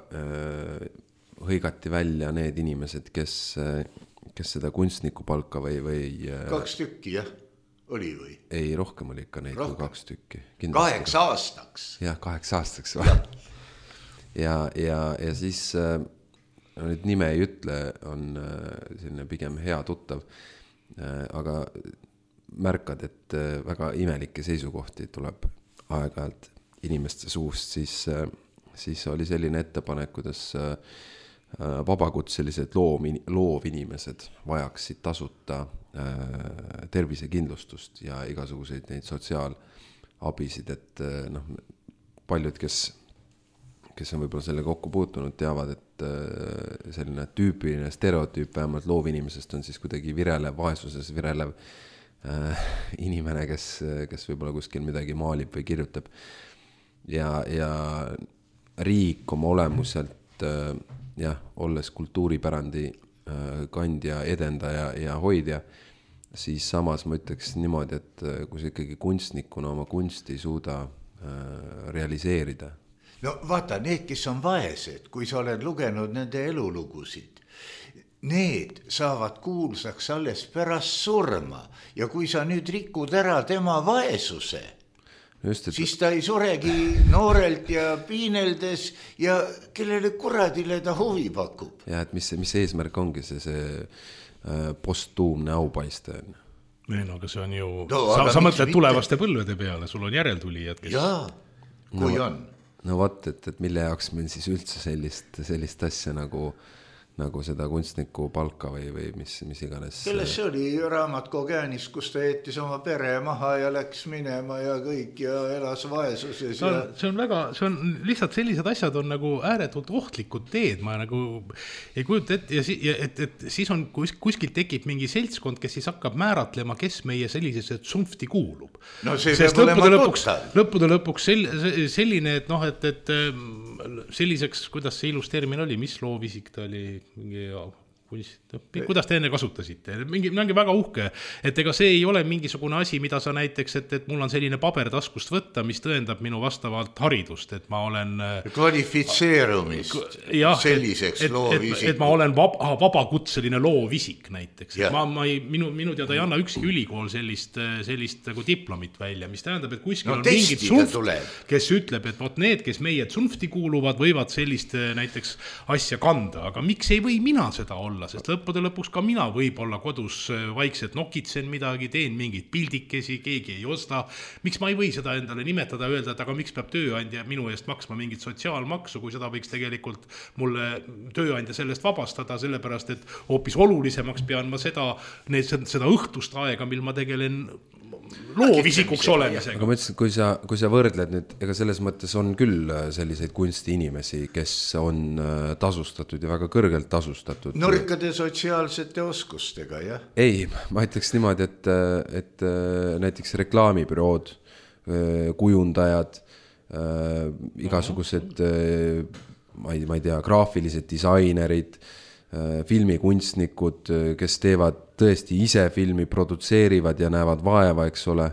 äh, hõigati välja need inimesed, kes, kes seda kunstnikupalka või, või... Kaks tükki, jah, oli või? Ei, rohkem oli ikka neid rohkem. Kui kaks tükki. Kindlasti. Kaheks aastaks. Jah, kaheks aastaks. Ja, ja, ja, ja siis, nüüd nime ei ütle, on selline pigem hea tuttav, aga märkad, et väga imelikke seisukohti tuleb aeg-ajalt inimeste suust, siis, siis oli selline ettepanek, kuidas vabakutselised loov, loovinimesed vajaksid tasuta äh, tervisekindlustust ja igasuguseid neid sotsiaalabisid, et äh, noh, paljud, kes, kes on võib-olla selle kokku puutunud, teavad, et äh, selline tüüpiline stereotüüp vähemalt loovinimesest on siis kuidagi virelev, vaesuses virelev äh, inimene, kes, kes võib-olla kuskil midagi maalib või kirjutab. Ja, ja riik oma olemuselt äh, jah, olles kultuuripärandi kandja, edendaja ja hoidja, siis samas ma ütleks niimoodi, et kui sa ikkagi kunstnikuna oma kunsti ei suuda realiseerida. No vaata, need, kes on vaesed, kui sa oled lugenud nende elulugusid, need saavad kuulsaks alles pärast surma ja kui sa nüüd rikud ära tema vaesuse, Just, et... siis ta ei suregi noorelt ja piineldes ja kellele kuradile ta huvi pakub. Ja, et mis, mis eesmärk ongi see, see äh, postuumne aupaiste on? Ei, no, aga see on ju... No, sa sa mõtled tulevaste põlvede peale, sul on järeltulijad, kes... Jaa, kui no, on. No vaat, et, et mille jaoks meil siis üldse sellist, sellist asja nagu... nagu seda kunstniku palka või, või mis, mis iganes. Kelles see oli raamat Kogäänis, kus ta jättis oma pere maha ja läks minema ja kõik ja elas vaesuses. No, ja... See on väga, see on lihtsalt sellised asjad on nagu ääretult ohtlikud teed, ma nagu ei kujuta ette ja, si, ja et, et siis on kus, kuskil tekib mingi seltskond, kes siis hakkab määratlema, kes meie sellisesse tsunfti kuulub. No see Sest peab olema lõpuks, lõppude lõpuks sel, selline, et noh, et, et selliseks, kuidas see ilus termin oli, mis loovisik ta oli, mingi kunst, kuidas te enne kasutasite, mingi, mingi väga uhke, et ega see ei ole mingisugune asi, mida sa näiteks, et, et mul on selline paber taskust võtta, mis tõendab minu vastavalt haridust, et ma olen kvalifitseerumist jah, selliseks et, loovisik. Et, et ma olen vab, aha, vabakutseline loovisik näiteks. Ma, ma ei, minu, minu teada ei anna ükski ülikool sellist, sellist nagu diplomit välja, mis tähendab, et kuskil no, on mingid tsunft, kes ütleb, et vot need, kes meie tsunfti kuuluvad, võivad sellist näiteks asja kanda, aga miks ei või mina seda olla? Sest lõppude lõpuks ka mina võib-olla kodus vaikselt nokitsen midagi, teen mingid pildikesi, keegi ei osta. Miks ma ei või seda endale nimetada, öelda, et aga miks peab tööandja minu eest maksma mingit sotsiaalmaksu, kui seda võiks tegelikult mulle tööandja sellest vabastada, sellepärast, et hoopis olulisemaks pean ma seda, need, seda õhtust aega, mil ma tegelen loovisikuks olemisega. Aga ma ütlesin, kui sa, kui sa võrdled nüüd, ega selles mõttes on küll selliseid kunstiinimesi, kes on tasustatud ja väga kõrgelt tasustatud. Nurkade sotsiaalsete oskustega, jah? Ei, ma ütleks niimoodi, et, et näiteks reklaamibürood, kujundajad, igasugused, ma ei, ma ei tea, graafilised disainerid, filmikunstnikud, kes teevad tõesti ise filmi, produtseerivad ja näevad vaeva, eks ole,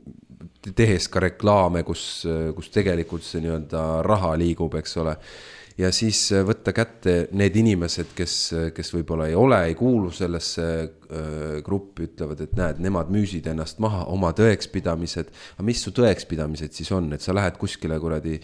tehes ka reklaame, kus, kus tegelikult see nii-öelda raha liigub, eks ole. ja siis võtta kätte need inimesed, kes, kes võib-olla ei ole, ei kuulu sellesse gruppi, ütlevad, et näed, nemad müüsid ennast maha, oma tõekspidamised, aga mis su tõekspidamised siis on, et sa lähed kuskile kuradi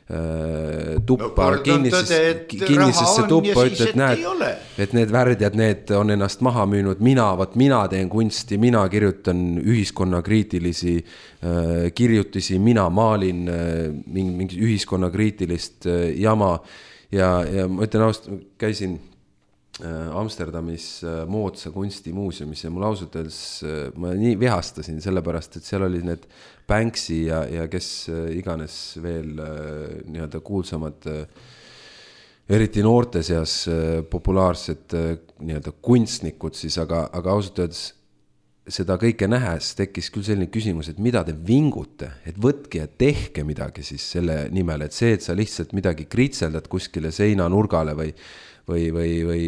tuppa no, kinnisesse, kinnisesse tuppa, ütled, et näed, et need värdjad, need on ennast maha müünud, mina, võt mina teen kunsti, mina kirjutan ühiskonnakriitilisi äh, kirjutisi, mina maalin äh, mingi, mingi ühiskonnakriitilist äh, jama ja, ja ma ütlen ausalt, käisin äh, Amsterdamis äh, moodsa kunstimuuseumis ja mul ausalt öeldes äh, ma nii vihastasin sellepärast, et seal oli need Banksy ja, ja kes iganes veel nii-öelda kuulsamad, eriti noorte seas populaarsed nii-öelda kunstnikud siis, aga, aga ausalt öeldes seda kõike nähes tekkis küll selline küsimus, et mida te vingute, et võtke ja tehke midagi siis selle nimel, et see, et sa lihtsalt midagi kritseldad kuskile seina nurgale või või, või, või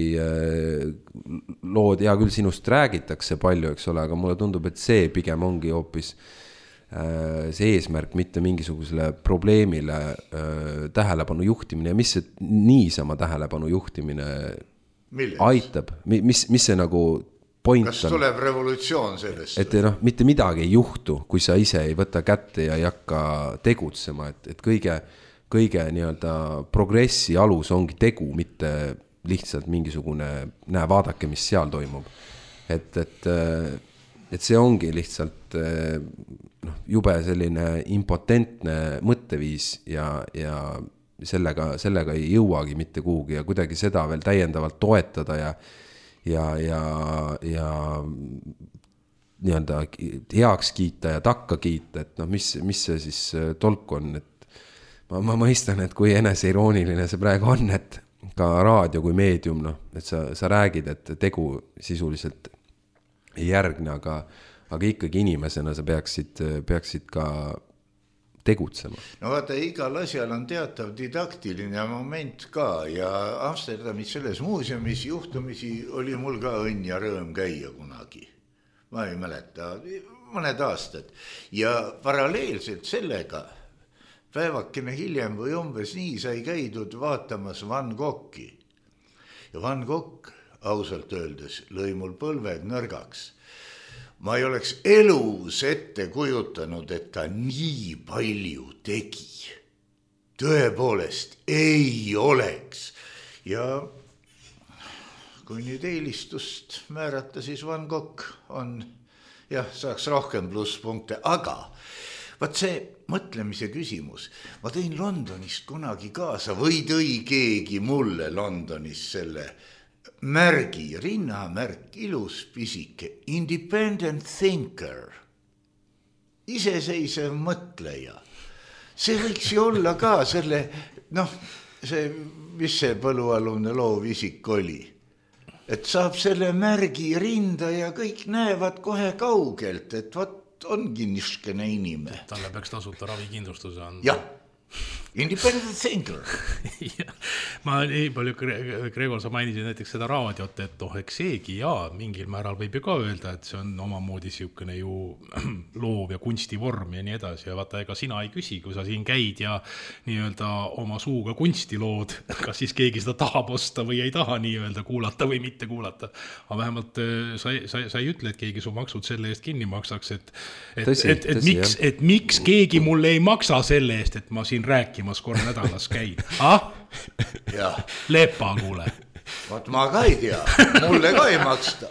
lood, ja küll sinust räägitakse palju, eks ole, aga mulle tundub, et see pigem ongi hoopis see eesmärk, mitte mingisugusele probleemile äh, tähelepanu juhtimine ja mis see niisama tähelepanu juhtimine Milleks? Aitab, mis, mis see nagu point Kas on? Kas tuleb revolutsioon sellest? Et noh, mitte midagi ei juhtu, kui sa ise ei võta kätte ja ei hakka tegutsema, et, et kõige, kõige nii-öelda progressi alus ongi tegu, mitte lihtsalt mingisugune, näe, vaadake, mis seal toimub. Et, et, et see ongi lihtsalt noh, jube selline impotentne mõtteviis ja, ja sellega, sellega ei jõuagi mitte kuhugi ja kuidagi seda veel täiendavalt toetada ja, ja, ja, ja nii-öelda heaks kiita ja takka kiita, et noh, mis, mis see siis tolk on, et ma, ma mõistan, et kui eneseirooniline see praegu on, et ka raadio kui meedium, noh, et sa, sa räägid, et tegu sisuliselt ei järgne, aga aga ikkagi inimesena sa peaksid, peaksid ka tegutsema. No vaata, igal asjal on teatav didaktiline moment ka ja Amsterdamis selles muuseumis juhtumisi oli mul ka õnn ja rõõm käia kunagi. Ma ei mäleta, mõned aastad. Ja paralleelselt sellega päevakene hiljem või umbes nii sai käidud vaatamas Van Goghi. Ja Van Gogh, ausalt öeldes, lõi mul põlved nõrgaks. Ma ei oleks elus ette kujutanud, et ta nii palju tegi. Tõepoolest ei oleks. Ja kui nüüd eelistust määrata, siis Van Gogh on, jah, saaks rohkem plusspunkte, aga vaat see mõtlemise küsimus. Ma tõin Londonist kunagi kaasa või tõi keegi mulle Londonis selle märgi, rinnamärk, ilus pisike, independent thinker, iseseisev mõtleja. See võiks ju olla ka selle, noh, see, mis see põlualune loovisik oli. Et saab selle märgi rinda ja kõik näevad kohe kaugelt, et võt ongi niskene inime. Talle peaks tasuta ravikindlustuse anda. Jah. Independent thinker. Ma nii palju, Gregor, sa mainisid näiteks seda raadiot, et oh, eks seegi jaa, mingil määral võib ju ka öelda, et see on omamoodi siukene ju loov ja kunstivorm ja nii edasi. Ja vaata, ega sina ei küsi, kui sa siin käid ja nii-öelda oma suuga kunsti lood, kas siis keegi seda tahab osta või ei taha nii-öelda kuulata või mitte kuulata. Aga vähemalt sa, sa, sa ei ütle, et keegi su maksud selle eest kinni maksaks, et, et, tõsi, et, et, tõsi, miks, et miks keegi mulle ei maksa selle eest, et ma siin rääkimas kord nädalas käin. Ah? Lepa, kuule. Vaat ma ka ei tea. Mulle ka ei maksta.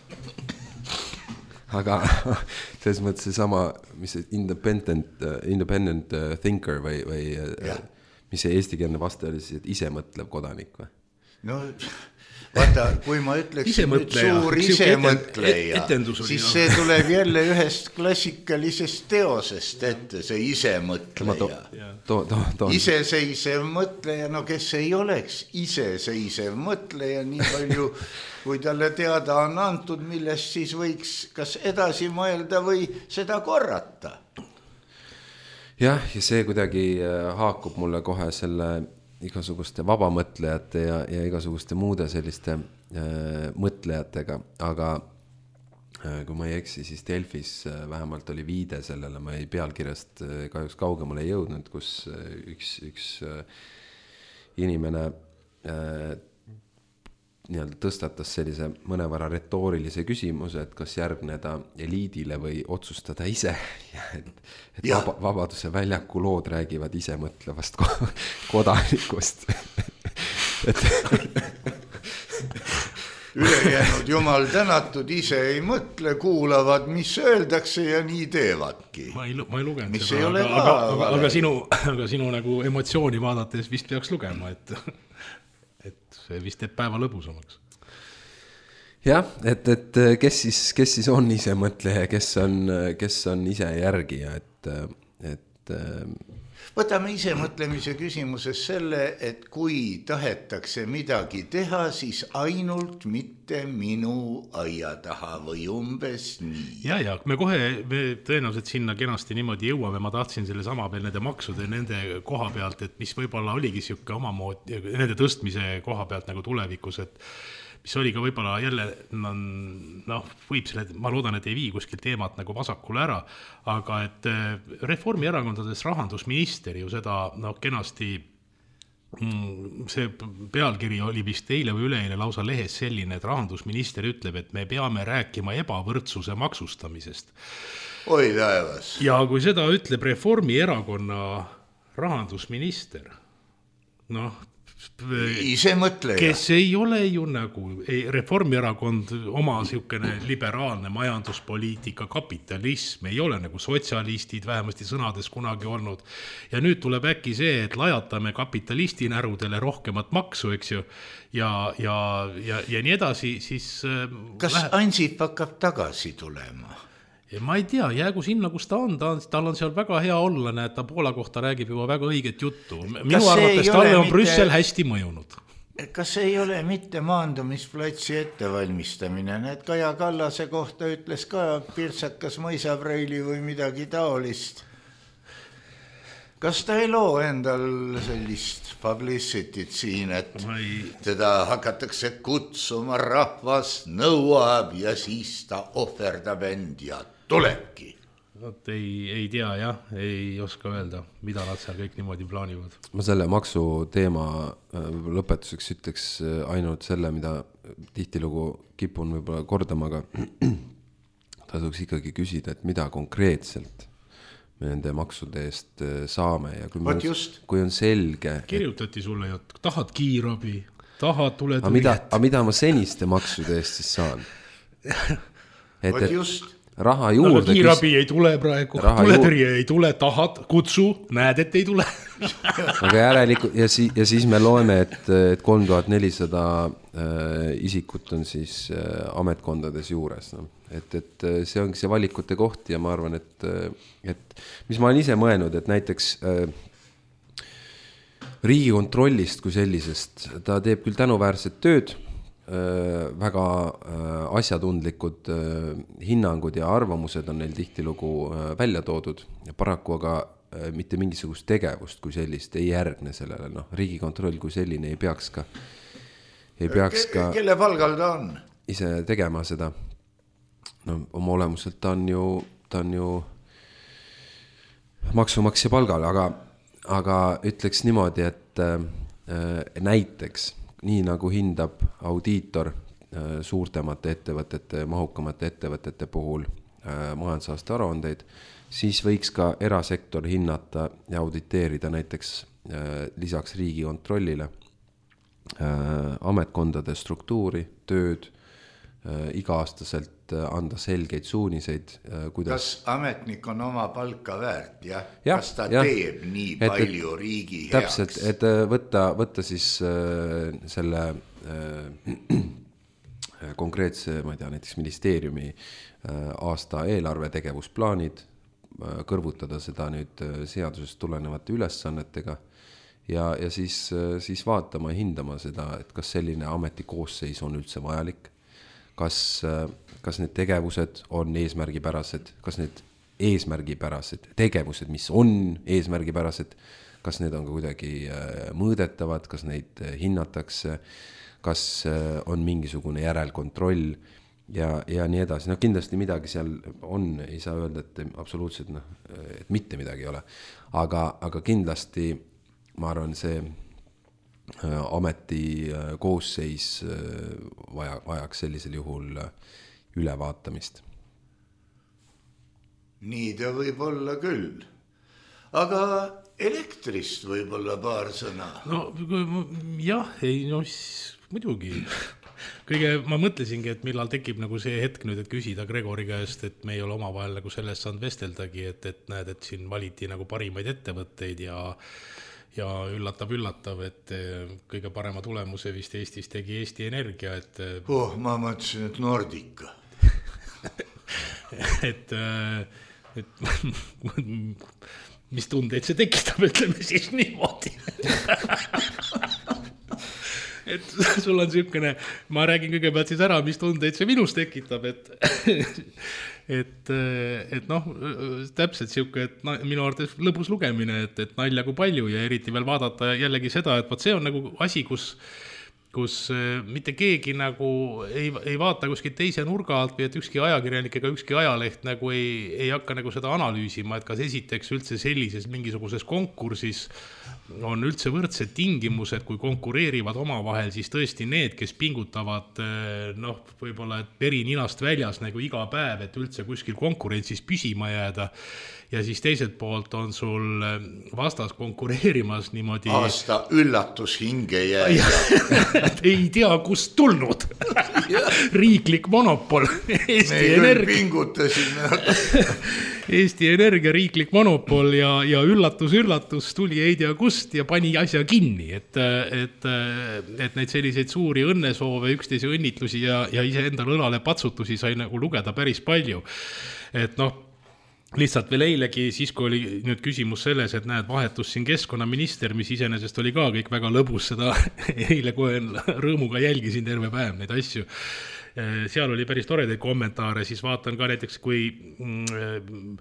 Aga selles mõttes see sama, mis see independent, independent thinker või, või mis see eestikeelne vaste oli siis, et ise mõtlev kodanik või? No vaata, kui ma ütleksin nüüd suur isemõtleja, siis see tuleb jälle ühest klassikalisest teosest ette, see isemõtleja. To, to, to. Iseseisev mõtleja, no kes ei oleks iseseisev mõtleja, nii palju, kui talle teada on antud, millest siis võiks kas edasi mõelda või seda korrata. Jah, ja see kuidagi haakub mulle kohe selle igasuguste vabamõtlejate ja, ja igasuguste muude selliste äh, mõtlejatega, aga äh, kui ma ei eksi, siis Delfis äh, vähemalt oli viide sellele, ma ei pealkirjast äh, kahjuks kaugemale ei jõudnud, kus äh, üks, üks äh, inimene äh, nii-öelda tõstatas sellise mõnevara retoorilise küsimuse, et kas järgneda eliidile või otsustada ise. et et ja. vaba, Vabaduse väljaku lood räägivad ise mõtlevast kodanikust. et ülejäänud jumal tänatud, ise ei mõtle, kuulavad, mis öeldakse ja nii teevadki. Ma ei, ma ei lugenud mis seda, ei aga, aga, aga, aga, sinu, aga sinu nagu emotsiooni vaadates vist peaks lugema, et et see vist teeb päeva lõbusamaks. Jah, et, et kes siis, kes siis on ise mõtleja, kes on, kes on ise järgija, et, et võtame ise mõtlemise küsimuses selle, et kui tahetakse midagi teha, siis ainult mitte minu aia taha või umbes nii. Ja, ja me kohe me tõenäoliselt sinna kenasti niimoodi jõuame, ma tahtsin selle sama veel nende maksude nende koha pealt, et mis võib-olla oligi siuke omamood, nende tõstmise koha pealt nagu tulevikus, et mis oli ka võib-olla jälle, noh, võib selle, ma loodan, et ei vii kuskil teemat nagu vasakule ära, aga et Reformierakondades rahandusminister ju seda, noh, kenasti, see pealkiri oli vist eile või üleeile lausa lehes selline, et rahandusminister ütleb, et me peame rääkima ebavõrdsuse maksustamisest. Oi taevas. Ja kui seda ütleb Reformierakonna rahandusminister, noh, ise mõtleja. Kes ei ole ju nagu ei, Reformierakond oma siukene liberaalne majanduspoliitika, kapitalism, ei ole nagu sotsialistid vähemasti sõnades kunagi olnud. Ja nüüd tuleb äkki see, et lajatame kapitalisti närudele rohkemat maksu, eks ju, ja, ja, ja, ja nii edasi, siis... Kas lähe... Ansip hakkab tagasi tulema? Ja ma ei tea, jäägu sinna, kus ta on, ta on, tal on seal väga hea olla, et ta Poola kohta räägib juba väga õiget juttu. Minu arvates talle on mitte... Brüssel hästi mõjunud. Kas ei ole mitte maandumisplatsi ettevalmistamine? Need Kaja Kallase kohta ütles ka pirtsakas mõisapreili või midagi taolist. Kas ta ei loo endal sellist publicityt siin, et ei... teda hakatakse kutsuma, rahvas nõuab ja siis ta ohverdab end ja tulebki? Not ei, ei tea, jah, ei oska öelda, mida nad seal kõik niimoodi plaanivad. Ma selle maksu teema lõpetuseks ütleks ainult selle, mida tihtilugu kipun võib-olla kordama, aga tasuks ikkagi küsida, et mida konkreetselt me nende maksude eest saame ja kui, on, kui on selge... Kirjutati sulle jutt, tahad kiirabi, tahad tuled... Aga mida, aga mida ma seniste maksude eest siis saan? Et, et just... raha juurde... Aga kiirabi küs... ei tule praegu, tuletõrje juurde... ei tule, tahad, kutsu, näed, et ei tule. Aga järelikult, ja, si, ja siis me loeme, et, et kolm tuhat nelisada äh, isikut on siis äh, ametkondades juures, no. Et, et see ongi see valikute koht ja ma arvan, et, et mis ma olen ise mõelnud, et näiteks äh, Riigikontrollist kui sellisest, ta teeb küll tänuväärset tööd, äh, väga äh, asjatundlikud äh, hinnangud ja arvamused on neil tihtilugu äh, välja toodud ja paraku aga äh, mitte mingisugust tegevust kui sellist ei järgne sellele, noh, Riigikontroll kui selline ei peaks ka, ei peaks ka kelle palgal ta on? Ise tegema seda. No, oma olemuselt ta on ju, ta on ju maksumaksja palgal, aga, aga ütleks niimoodi, et äh, näiteks nii nagu hindab audiitor äh, suurtemate ettevõtete, mahukamate ettevõtete puhul äh, majandusaasta aruandeid, siis võiks ka erasektor hinnata ja auditeerida näiteks äh, lisaks Riigikontrollile äh, ametkondade struktuuri, tööd, äh, iga-aastaselt anda selgeid suuniseid, kuidas... Kas ametnik on oma palka väärt, jah? Ja, kas ta ja. teeb nii et, palju et, riigi heaks? Täpselt, et võtta, võtta siis äh, selle äh, konkreetse, ma ei tea, näiteks ministeeriumi äh, aasta eelarve tegevusplaanid, äh, kõrvutada seda nüüd äh, seadusest tulenevate ülesannetega ja, ja siis, äh, siis vaatama ja hindama seda, et kas selline ametikoosseis on üldse vajalik. Kas, kas need tegevused on eesmärgipärased, kas need eesmärgipärased tegevused, mis on eesmärgipärased, kas need on ka kuidagi mõõdetavad, kas neid hinnatakse, kas on mingisugune järelkontroll ja, ja nii edasi. No kindlasti midagi seal on, ei saa öelda, et absoluutselt, noh, et mitte midagi ei ole. Aga, aga kindlasti, ma arvan, see ameti koosseis vaja, vajaks sellisel juhul ülevaatamist. Nii ta võib olla küll. Aga elektrist võib-olla paar sõna. No jah, ei, no muidugi. Kõige ma mõtlesingi, et millal tekib nagu see hetk nüüd, et küsida Gregori käest, et me ei ole omavahel nagu sellest saanud vesteldagi, et, et näed, et siin valiti nagu parimaid ettevõtteid ja, ja üllatav, üllatav, et kõige parema tulemuse vist Eestis tegi Eesti Energia, et oh, ma mõtlesin, et Nordica. et, et mis tundeid see tekitab, ütleme siis niimoodi. Et sul on sihukene, ma räägin kõigepealt siis ära, mis tundeid see minus tekitab, et, et, et noh, täpselt sihuke, et minu arvates lõbus lugemine, et, et nalja kui palju ja eriti veel vaadata jällegi seda, et võt see on nagu asi, kus kus mitte keegi nagu ei, ei vaata kuskil teise nurga alt või et ükski ajakirjanik ega ükski ajaleht nagu ei, ei hakka nagu seda analüüsima, et kas esiteks üldse sellises mingisuguses konkursis on üldse võrdsed tingimused, kui konkureerivad omavahel, siis tõesti need, kes pingutavad noh, võib-olla peri ninast väljas nagu iga päev, et üldse kuskil konkurentsis püsima jääda. Ja siis teiselt poolt on sul vastas konkureerimas niimoodi... Aasta üllatus hinge jääda. ei tea, kust tulnud. Riiklik monopol. Eesti Energia. Eesti Energia riiklik monopol ja, ja üllatus, üllatus tuli ei tea kust ja pani asja kinni. Et, et, et neid selliseid suuri õnnesoove, üksteise õnnitlusi ja, ja ise endal õlale patsutusi sai nagu lugeda päris palju. Et noh, lihtsalt veel eilegi, siis kui oli nüüd küsimus selles, et näed vahetus siin keskkonnaminister, mis iseenesest oli ka kõik väga lõbus seda eile, kui rõõmuga jälgisin terve päev neid asju. Seal oli päris toredaid kommentaare, siis vaatan ka näiteks, kui mm,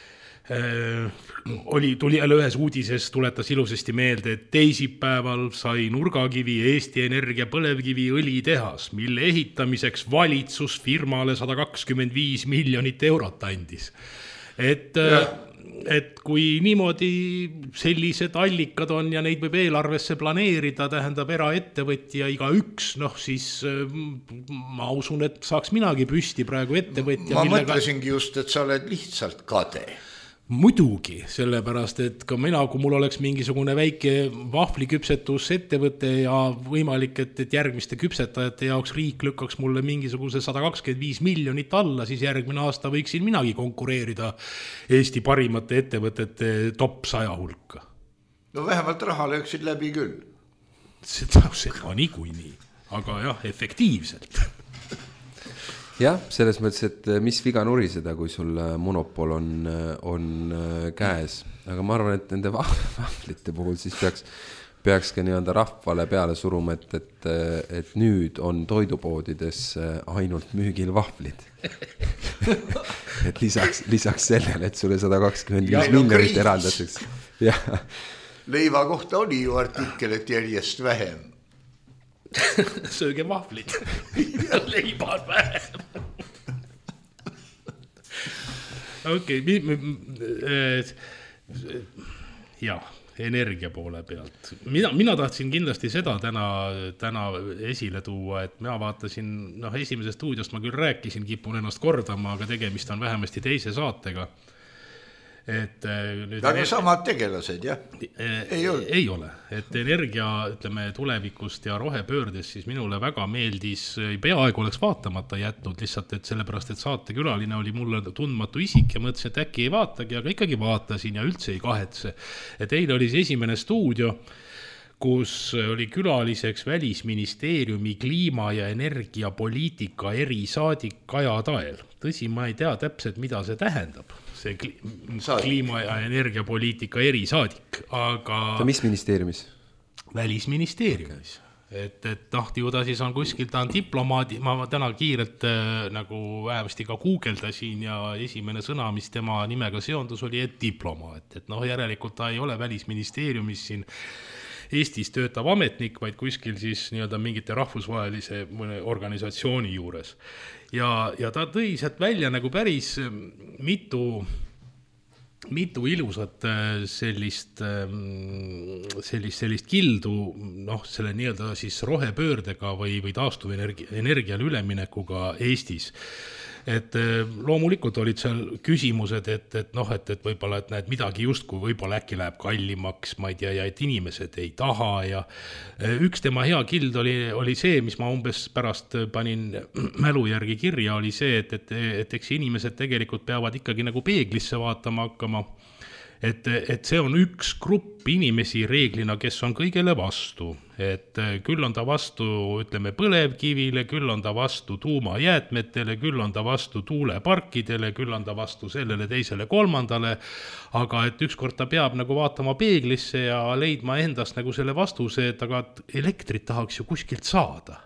äh, oli, tuli jälle ühes uudises, tuletas ilusasti meelde, et teisipäeval sai Nurgakivi Eesti Energia põlevkivi õlitehas, mille ehitamiseks valitsus firmale sada kakskümmend viis miljonit eurot andis. Et, et kui niimoodi sellised allikad on ja neid võib eelarvesse planeerida, tähendab eraettevõtja iga üks, noh siis ma usun, et saaks minagi püsti praegu ettevõtja. Ma millega... mõtlesingi just, et sa oled lihtsalt kade. Muidugi, sellepärast, et ka mina, kui mul oleks mingisugune väike vahvliküpsetus ettevõte ja võimalik, et, et järgmiste küpsetajate jaoks riik lükkaks mulle mingisuguse sada kakskümmend viis miljonit alla, siis järgmine aasta võiksin minagi konkureerida Eesti parimate ettevõtete top saja hulka. No vähemalt raha lööksid läbi küll. Seda, seda niikuii nii, aga jah, efektiivselt. Jah, selles mõttes, et mis viga nuriseda, kui sul monopol on, on käes. Aga ma arvan, et nende vahvlite puhul siis peaks, peaks ka nii-öelda rahvale peale suruma, et, et, et nüüd on toidupoodides ainult müügil vahvlid. et lisaks, lisaks sellele, et sulle sada kakskümmend viis miljonit eraldatakse. Leiva kohta oli ju artikkel, et järjest vähem. Sööge vahvlid ja leiba on vähem. Okei, jah, energia poole pealt. Mina, mina tahtsin kindlasti seda täna, täna esile tuua, et mina vaatasin, noh, esimesest stuudiost ma küll rääkisin, kipun ennast kordama, aga tegemist on vähemasti teise saatega. Et, nüüd aga energia... samad tegelased, jah? Ei ole. ei ole. Et energia, ütleme, tulevikust ja rohepöördes, siis minule väga meeldis, peaaegu oleks vaatamata jätnud lihtsalt, et sellepärast, et saatekülaline oli mulle tundmatu isik ja mõtlesin, et äkki ei vaatagi, aga ikkagi vaatasin ja üldse ei kahetse. Et eile oli see esimene stuudio, kus oli külaliseks Välisministeeriumi kliima- ja energiapoliitika erisaadik Kaja Tael. Tõsi, ma ei tea täpselt, mida see tähendab, see kliima- ja energiapoliitika erisaadik, aga... Ta mis ministeeriumis? Välisministeeriumis. Et, et noh, ju ta siis on kuskil, ta on diplomaadi, ma täna kiirelt äh, nagu vähemasti ka guugeldasin ja esimene sõna, mis tema nimega seondus, oli et diplomaat. Et noh, järelikult ta ei ole Välisministeeriumis siin Eestis töötav ametnik, vaid kuskil siis nii-öelda mingite rahvusvahelise organisatsiooni juures. Ja, ja ta tõi sealt välja nagu päris mitu mitu ilusat sellist, sellist, sellist kildu, noh, selle nii-öelda siis rohepöördega või, või taastuvenergia, energiale üleminekuga Eestis. Et loomulikult olid seal küsimused, et, et noh, et, et võib-olla, et näed midagi justkui võib-olla äkki läheb kallimaks, ma ei tea, ja et inimesed ei taha ja üks tema hea kild oli, oli see, mis ma umbes pärast panin mälu järgi kirja, oli see, et, et, et eks inimesed tegelikult peavad ikkagi nagu peeglisse vaatama hakkama. Et, et see on üks grupp inimesi reeglina, kes on kõigele vastu. Et küll on ta vastu, ütleme, põlevkivile, küll on ta vastu tuumajäätmetele, küll on ta vastu tuuleparkidele, küll on ta vastu sellele teisele kolmandale, aga et ükskord ta peab nagu vaatama peeglisse ja leidma endast nagu selle vastuse, et aga elektrit tahaks ju kuskilt saada.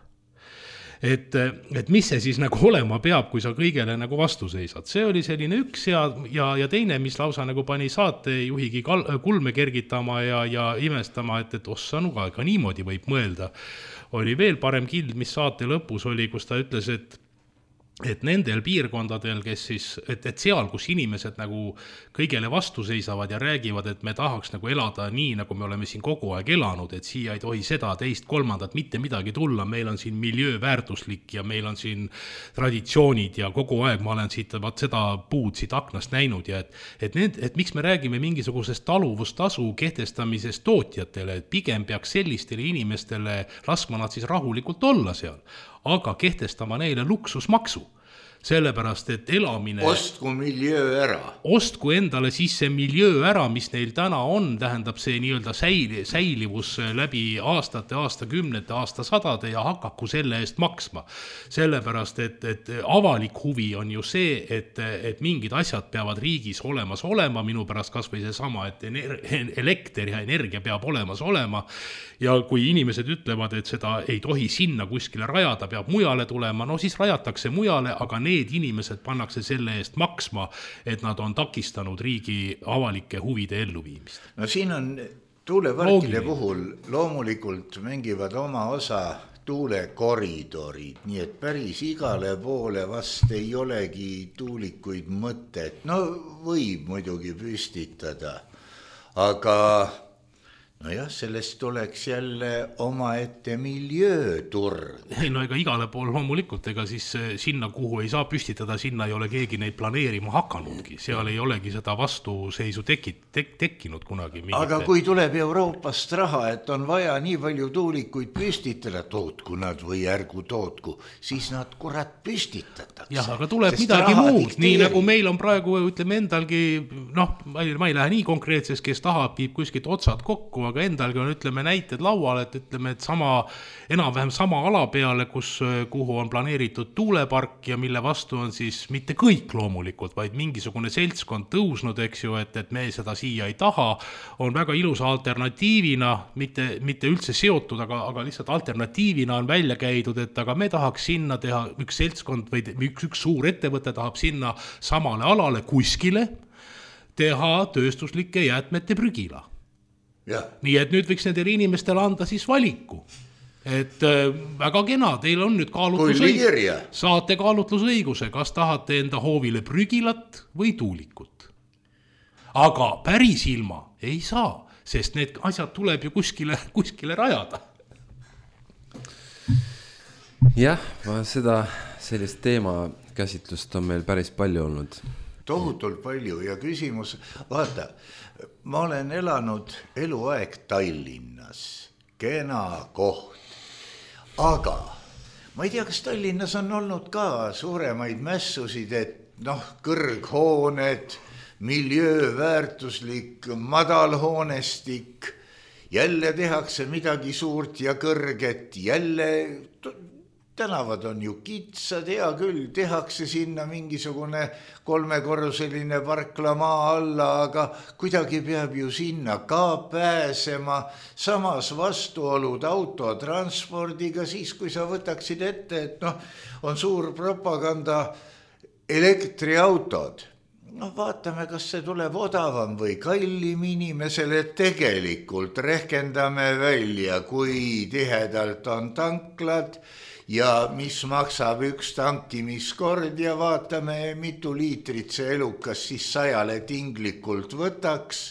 Et, et mis see siis nagu olema peab, kui sa kõigele nagu vastu seisad. See oli selline üks ja, ja, ja teine, mis lausa nagu pani saatejuhigi kal, kulme kergitama ja, ja imestama, et, et ossa nuga, ka niimoodi võib mõelda. Oli veel parem kild, mis saate lõpus oli, kus ta ütles, et et nendel piirkondadel, kes siis, et, et seal, kus inimesed nagu kõigele vastu seisavad ja räägivad, et me tahaks nagu elada nii, nagu me oleme siin kogu aeg elanud, et siia ei tohi seda, teist, kolmandat, mitte midagi tulla, meil on siin miljö väärtuslik ja meil on siin traditsioonid ja kogu aeg ma olen siit vaat seda puud siit aknast näinud ja et, et, need, et miks me räägime mingisugusest taluvustasu kehtestamisest tootjatele, et pigem peaks sellistele inimestele laskma nad siis rahulikult olla seal, aga kehtestama neile luksusmaksu. Sellepärast, et elamine... Ostku miljöö ära. Ostku endale siis see miljöö ära, mis neil täna on, tähendab see nii-öelda säili, säilivus läbi aastate, aastakümnete, aastasadade ja hakaku selle eest maksma. Sellepärast, et, et avalik huvi on ju see, et, et mingid asjad peavad riigis olemas olema, minu pärast kas või see sama, et elekter ja energia peab olemas olema ja kui inimesed ütlevad, et seda ei tohi sinna kuskile rajada, peab mujale tulema, no siis rajatakse mujale, aga need inimesed pannakse selle eest maksma, et nad on takistanud riigi avalike huvide elluviimist. No siin on tuuleparkide puhul loomulikult mängivad oma osa tuulekoridorid, nii et päris igale poole vast ei olegi tuulikuid mõtet. No võib muidugi püstitada, aga no jah, sellest tuleks jälle oma ette miljööturg. Ei, no ega igale pool loomulikult, ega siis sinna, kuhu ei saa püstitada, sinna ei ole keegi neid planeerima hakanudki. Seal ei olegi seda vastuseisu tekit, tek, tekkinud kunagi. Mingite... Aga kui tuleb Euroopast raha, et on vaja nii palju tuulikuid püstitada, tootku nad või ärgu tootku, siis nad kurat püstitatakse. Jah, aga tuleb Sest midagi muud, dikteeri. Nii nagu meil on praegu, ütleme endalgi, noh, ma ei, ma ei lähe nii konkreetses, kes tahab, viib kuskilt otsad kokku, aga endalgi on, ütleme, näited lauale, et ütleme, et sama, enam-vähem sama ala peale, kus, kuhu on planeeritud tuulepark ja mille vastu on siis mitte kõik loomulikult, vaid mingisugune seltskond tõusnud, eks ju, et, et me seda siia ei taha, on väga ilusa alternatiivina, mitte, mitte üldse seotud, aga, aga lihtsalt alternatiivina on välja käidud, et aga me tahaks sinna teha üks seltskond või üks, üks suur ettevõte tahab sinna samale alale kuskile teha tööstuslike jäätmete prügila. Ja. Nii et nüüd võiks nendele inimestele anda siis valiku, et äh, väga kena, teil on nüüd kaalutlusõigus, saate kaalutlusõiguse, kas tahate enda hoovile prügilat või tuulikut. Aga päris ilma ei saa, sest need asjad tuleb ju kuskile, kuskile rajada. Jah, seda sellist teema käsitlust on meil päris palju olnud. Tohutult palju ja küsimus, vaata, ma olen elanud eluaeg Tallinnas, kena koht, aga ma ei tea, kas Tallinnas on olnud ka suuremaid mässusid, et noh, kõrghooned, miljöö väärtuslik, madalhoonestik, jälle tehakse midagi suurt ja kõrget, jälle tänavad on ju kitsad, hea küll, tehakse sinna mingisugune kolmekorruseline parklamaa alla, aga kuidagi peab ju sinna ka pääsema, samas vastuolud autotranspordiga, siis kui sa võtaksid ette, et noh, on suur propaganda elektriautod. no vaatame, kas see tuleb odavam või kallim inimesele, tegelikult rehkendame välja, kui tihedalt on tanklad ja mis maksab üks tankimiskord ja vaatame, mitu liitrit see elukas siis sajale tinglikult võtaks.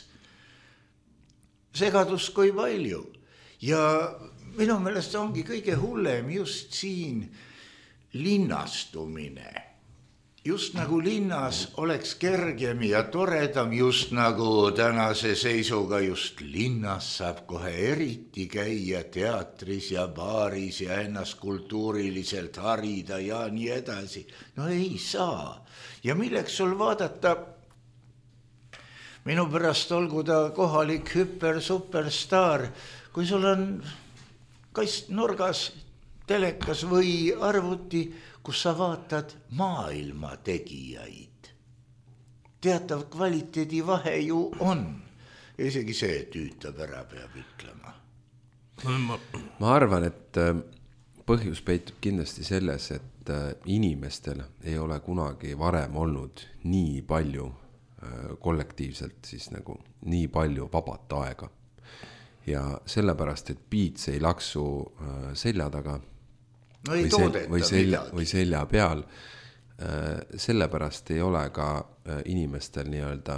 Segadus kui palju. Ja minu meelest ongi kõige hullem just siin linnastumine. Just nagu linnas oleks kergem ja toredam, just nagu tänase seisuga just linnas saab kohe eriti käia teatris ja baaris ja ennast kultuuriliselt harida ja nii edasi. No ei saa. Ja milleks sul vaadata, minu pärast olgu ta kohalik hüper superstaar, kui sul on kast nurgas telekas või arvuti, kus sa vaatad maailma tegijaid. Teatav kvaliteedi vahe ju on. Isegi see tüütab ära, peab ütlema. Ma arvan, et põhjus peitub kindlasti selles, et inimestel ei ole kunagi varem olnud nii palju kollektiivselt, siis nagu nii palju vabat aega. Ja sellepärast, et piits ei laksu selja taga, no ei või, sel, või, selja, või selja peal, sellepärast ei ole ka inimestel nii-öelda,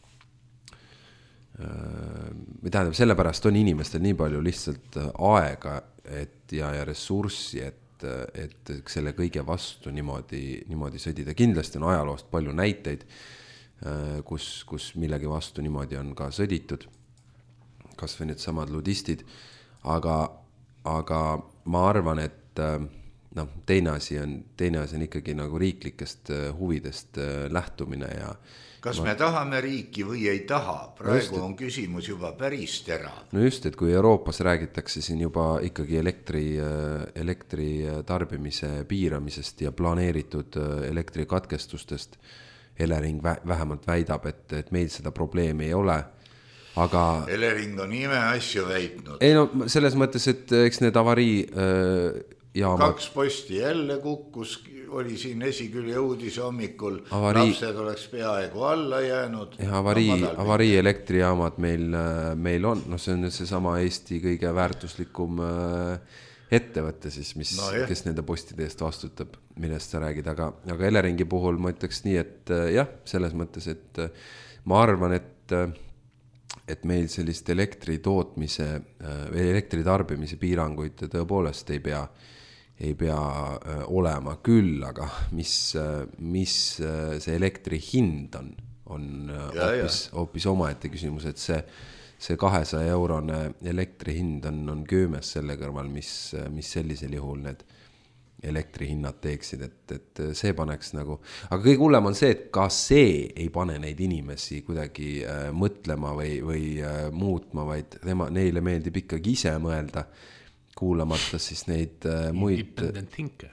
või tähendab, sellepärast on inimestel nii palju lihtsalt aega et, ja, ja ressurssi, et, et selle kõige vastu niimoodi, niimoodi sõdida. Kindlasti on ajaloost palju näiteid, kus, kus millegi vastu niimoodi on ka sõditud, kas või need samad ludistid, aga, aga ma arvan, et no, teine asi on, teine asi on ikkagi nagu riiklikest huvidest lähtumine ja kas ma... me tahame riiki või ei taha? Praegu just, on küsimus juba päris terav. No just, et kui Euroopas räägitakse siin juba ikkagi elektri, elektri tarbimise piiramisest ja planeeritud elektrikatkestustest, Elering vähemalt väidab, et, et meil seda probleemi ei ole. Aga... Elering on ime asju väitnud. Ei no selles mõttes, et eks need avarii äh, jaamad... Kaks posti jälle kukkus, oli siin esikülje uudise hommikul, avarii... lapsed oleks peaaegu alla jäänud. Ja avarii, no, avarii elektrijaamad meil, meil on, no see on see sama Eesti kõige väärtuslikum äh, ettevõtte siis, mis, no, kes nende postide eest vastutab, millest sa räägid, aga, aga Eleringi puhul ma ütleks nii, et äh, jah, selles mõttes, et äh, ma arvan, et äh, et meil sellist elektri tootmise või elektri tarbimise piiranguid tõepoolest ei pea, ei pea olema küll, aga mis, mis see elektri hind on, on hoopis, hoopis omaette küsimus, et see, see kahesaja eurone elektri hind on, on köömes selle kõrval, mis, mis sellisel juhul need elektrihinnad teeksid, et, et see paneks nagu, aga kõige hullem on see, et ka see ei pane neid inimesi kuidagi äh, mõtlema või, või äh, muutma, vaid tema, neile meeldib ikkagi ise mõelda, kuulamata siis neid äh, muid independent thinker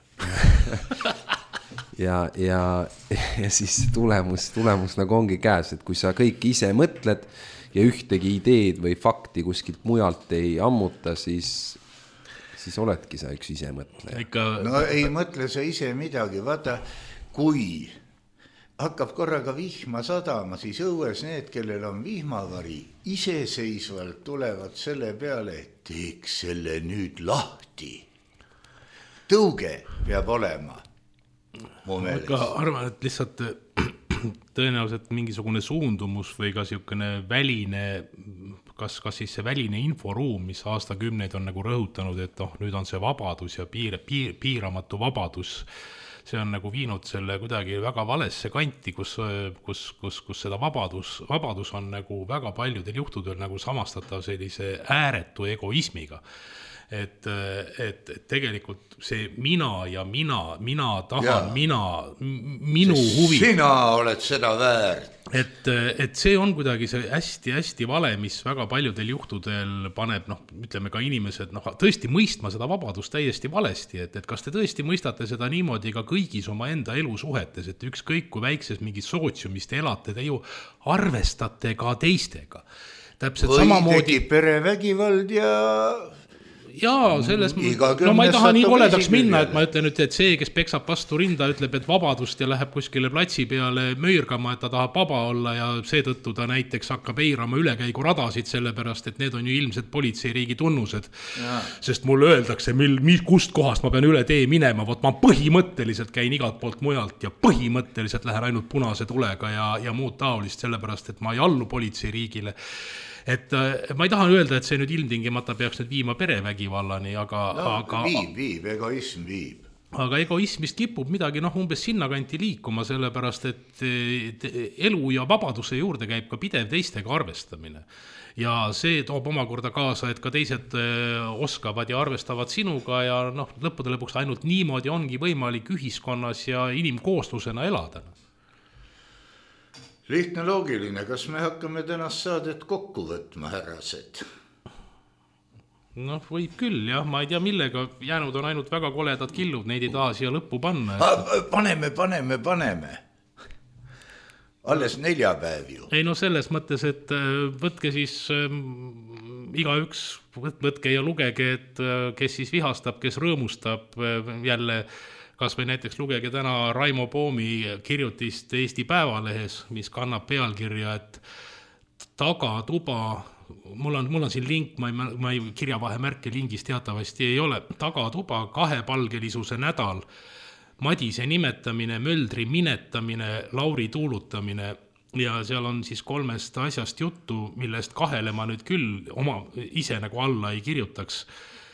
ja, ja, ja siis tulemus, tulemus nagu ongi käes, et kui sa kõik ise mõtled ja ühtegi ideed või fakti kuskilt mujalt ei ammuta, siis siis oledki sa üks ise mõtle. Ikka... No ei mõtle sa ise midagi, vaata, kui hakkab korraga vihma sadama, siis õues need, kellel on vihmavari, iseseisvalt tulevad selle peale, et teeks selle nüüd lahti. Tõuge peab olema. Ma ka arvan, et lihtsalt tõenäoliselt mingisugune suundumus või ka siukene väline kas, kas siis see väline inforuum, mis aastakümneid on nagu rõhutanud, et oh, nüüd on see vabadus ja piir, piir, piiramatu vabadus, see on nagu viinud selle kuidagi väga valesse kanti, kus, kus, kus, kus seda vabadus, vabadus on nagu väga paljudel juhtudel nagu samastatav sellise ääretu egoismiga. Et, et, et tegelikult see mina ja mina, mina tahan, ja. mina, minu see huvi. Sina oled seda väärt. Et, et see on kuidagi see hästi-hästi vale, mis väga paljudel juhtudel paneb, noh, ütleme ka inimesed, noh, tõesti mõistma seda vabadust täiesti valesti, et, et kas te tõesti mõistate seda niimoodi ka kõigis oma enda elusuhetes, et ükskõik kui väikses mingis sootsiumist elate, te ju arvestate ka teistega. Täpselt või samamoodi... tegi perevägivald ja... jaa, selles Iga no ma ei taha nii kümnes koledaks satub minna, esiküljele. et ma ütlen nüüd, et see, kes peksab vastu rinda, ütleb, et vabadust ja läheb kuskile platsi peale möürgama, et ta tahab vaba olla ja seetõttu ta näiteks hakkab eirama ülekäiguradasid, sellepärast, et need on ju ilmselt politseiriigi tunnused. Ja. Sest mulle öeldakse, mil, mil, kust kohast ma pean üle tee minema, vot ma põhimõtteliselt käin igalt poolt mujalt ja põhimõtteliselt lähen ainult punase tulega ja, ja muud taolist, sellepärast, et ma ei allu politseiriigile. Et ma ei taha öelda, et see nüüd ilmtingimata peaks nüüd viima perevägivallani, aga... No, aga viib, viib, egoism viib. Aga egoismist kipub midagi noh, umbes sinnakanti liikuma, sellepärast, et elu ja vabaduse juurde käib ka pidev teistega arvestamine. Ja see toob omakorda kaasa, et ka teised oskavad ja arvestavad sinuga ja noh, lõppude lõpuks ainult niimoodi ongi võimalik ühiskonnas ja inimkooslusena elada. Lihtne loogiline, kas me hakkame tänast saadet kokku võtma, härrased? Noh, võib küll, jah, ma ei tea millega, jäänud on ainult väga koledad killud, neid ei taha siia lõppu panna. Paneme, paneme, paneme. Alles neljapäev ju. Ei no selles mõttes, et võtke siis igaüks, võtke ja lugege, et kes siis vihastab, kes rõõmustab jälle. Kas või näiteks lugege täna Raimo Poomi kirjutist Eesti Päevalehes, mis kannab pealkirja, et tagatuba, mul on, mul on siin link, ma ei, ma ei kirjavahemärke lingis teatavasti ei ole, tagatuba kahepalgelisuse nädal, Madise nimetamine, Möldri minetamine, Lauri tuulutamine ja seal on siis kolmest asjast juttu, millest kahele ma nüüd küll oma ise nagu alla ei kirjutaks.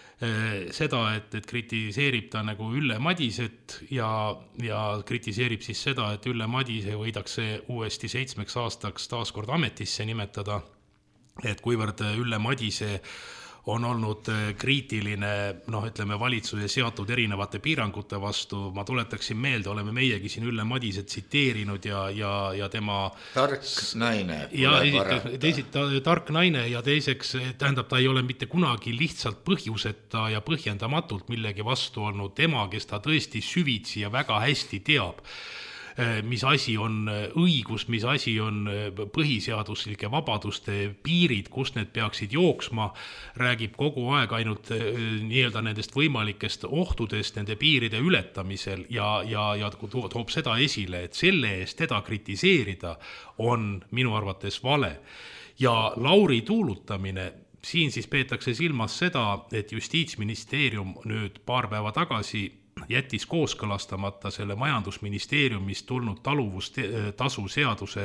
Seda, et, et kritiseerib ta nagu Ülle Madiset ja, ja kritiseerib siis seda, et Ülle Madise võidakse uuesti seitsmeks aastaks taaskord ametisse nimetada, et kuivõrd Ülle Madise on olnud kriitiline, noh, ütleme, valitsuse seatud erinevate piirangute vastu. Ma tuletaksin meelde, oleme meiegi siin Ülle Madise tsiteerinud ja, ja, ja tema... Tark naine. Ja teised, tark naine ja teiseks, tähendab, ta ei ole mitte kunagi lihtsalt põhjuseta ja põhjendamatult millegi vastu olnud tema, kes ta tõesti süvitsi ja väga hästi teab, mis asi on õigus, mis asi on põhiseaduslike vabaduste piirid, kust need peaksid jooksma, räägib kogu aeg ainult nii-öelda nendest võimalikest ohtudest nende piiride ületamisel ja, ja, ja toob seda esile, et selle eest teda kritiseerida on minu arvates vale. Ja Lauri tuulutamine, siin siis peetakse silmas seda, et Justiitsministeerium nüüd paar päeva tagasi jättis kooskõlastamata selle majandusministeeriumist tulnud taluvustasu seaduse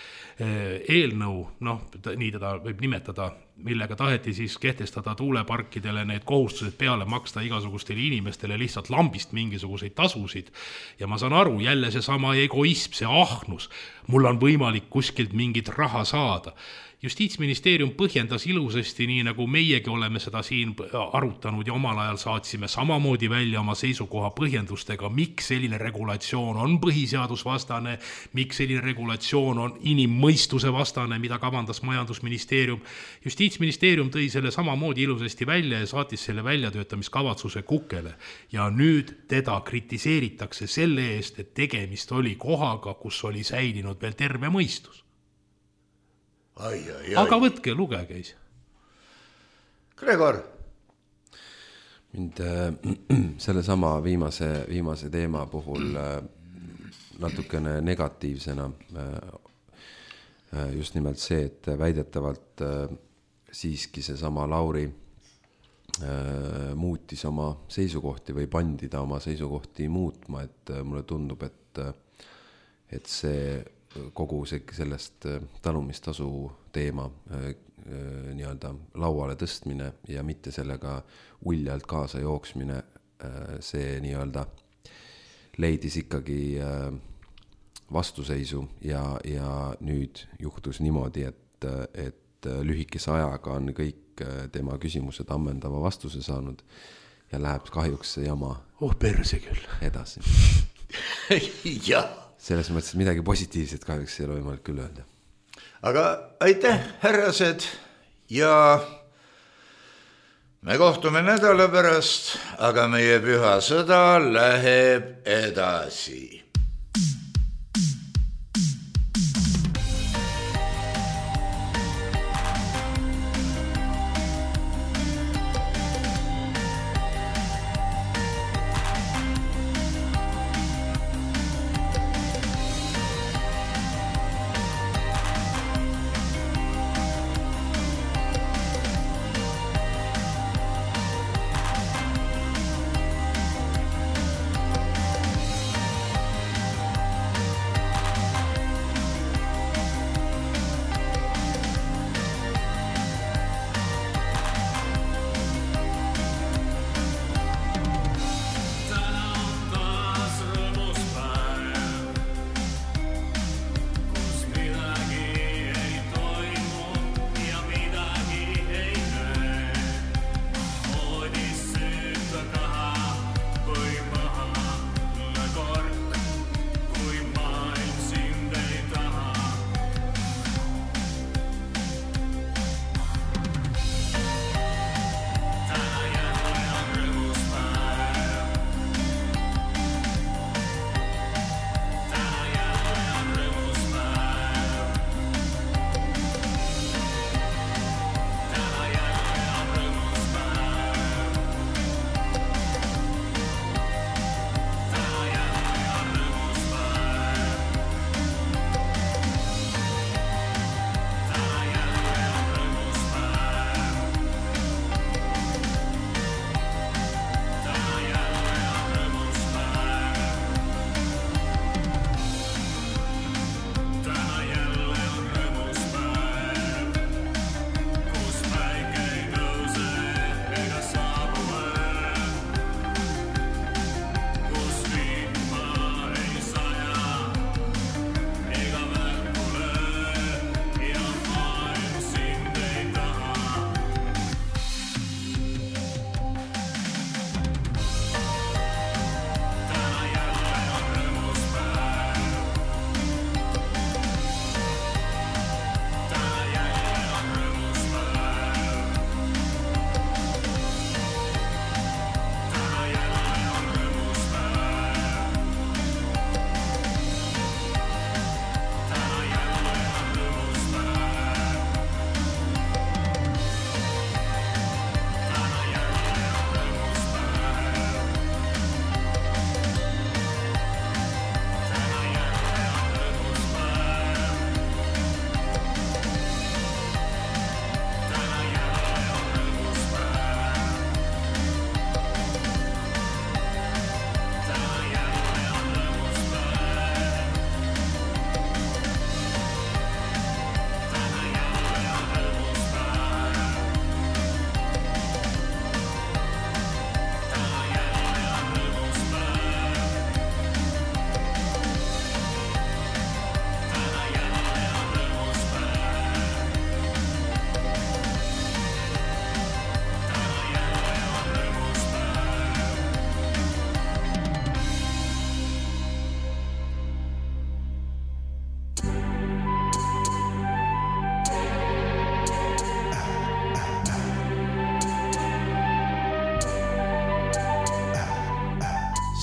eelnõu, noh, nii teda võib nimetada, millega taheti siis kehtestada tuuleparkidele need kohustused peale maksta igasugustele inimestele lihtsalt lambist mingisuguseid tasusid. Ja ma saan aru, jälle see sama egoism, see ahnus, mul on võimalik kuskilt mingit raha saada. Justiitsministeerium põhjendas ilusasti nii, nagu meiegi oleme seda siin arutanud ja omal ajal saatsime samamoodi välja oma seisukoha põhjendustega, miks selline regulatsioon on põhiseadusvastane, miks selline regulatsioon on inimmõistuse vastane, mida kavandas majandusministeerium. Justiitsministeerium tõi selle samamoodi ilusasti välja ja saatis selle väljatöötamiskavatsuse kukele. Ja nüüd teda kritiseeritakse selle eest, et tegemist oli kohaga, kus oli säilinud veel terve mõistus. Ai, ai, ai. Aga võtke, lugege ise. Gregor. Mind äh, selle sama viimase, viimase teema puhul äh, natukene negatiivsena äh, just nimelt see, et väidetavalt äh, siiski see sama Lauri äh, muutis oma seisukohti või pandi ta oma seisukohti muutma, et äh, mulle tundub, et, et see kogu see sellest talumistasu teema nii-öelda lauale tõstmine ja mitte sellega uljalt kaasa jooksmine, see nii-öelda leidis ikkagi vastuseisu ja, ja nüüd juhtus niimoodi, et, et lühikese ajaga on kõik tema küsimused ammendava vastuse saanud ja läheb kahjuks see jama oh, perse küll. Edasi. Jah. Selles mõttes midagi positiivset kahjuks ei ole võimalik küll öelda. Aga aitäh, härrased, ja me kohtume nädala pärast, aga meie püha sõda läheb edasi.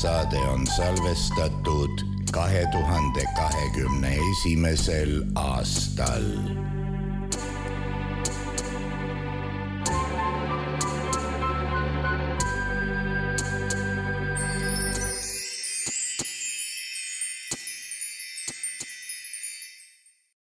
saade on salvestatud kahe tuhande kahekümne esimesel aastal.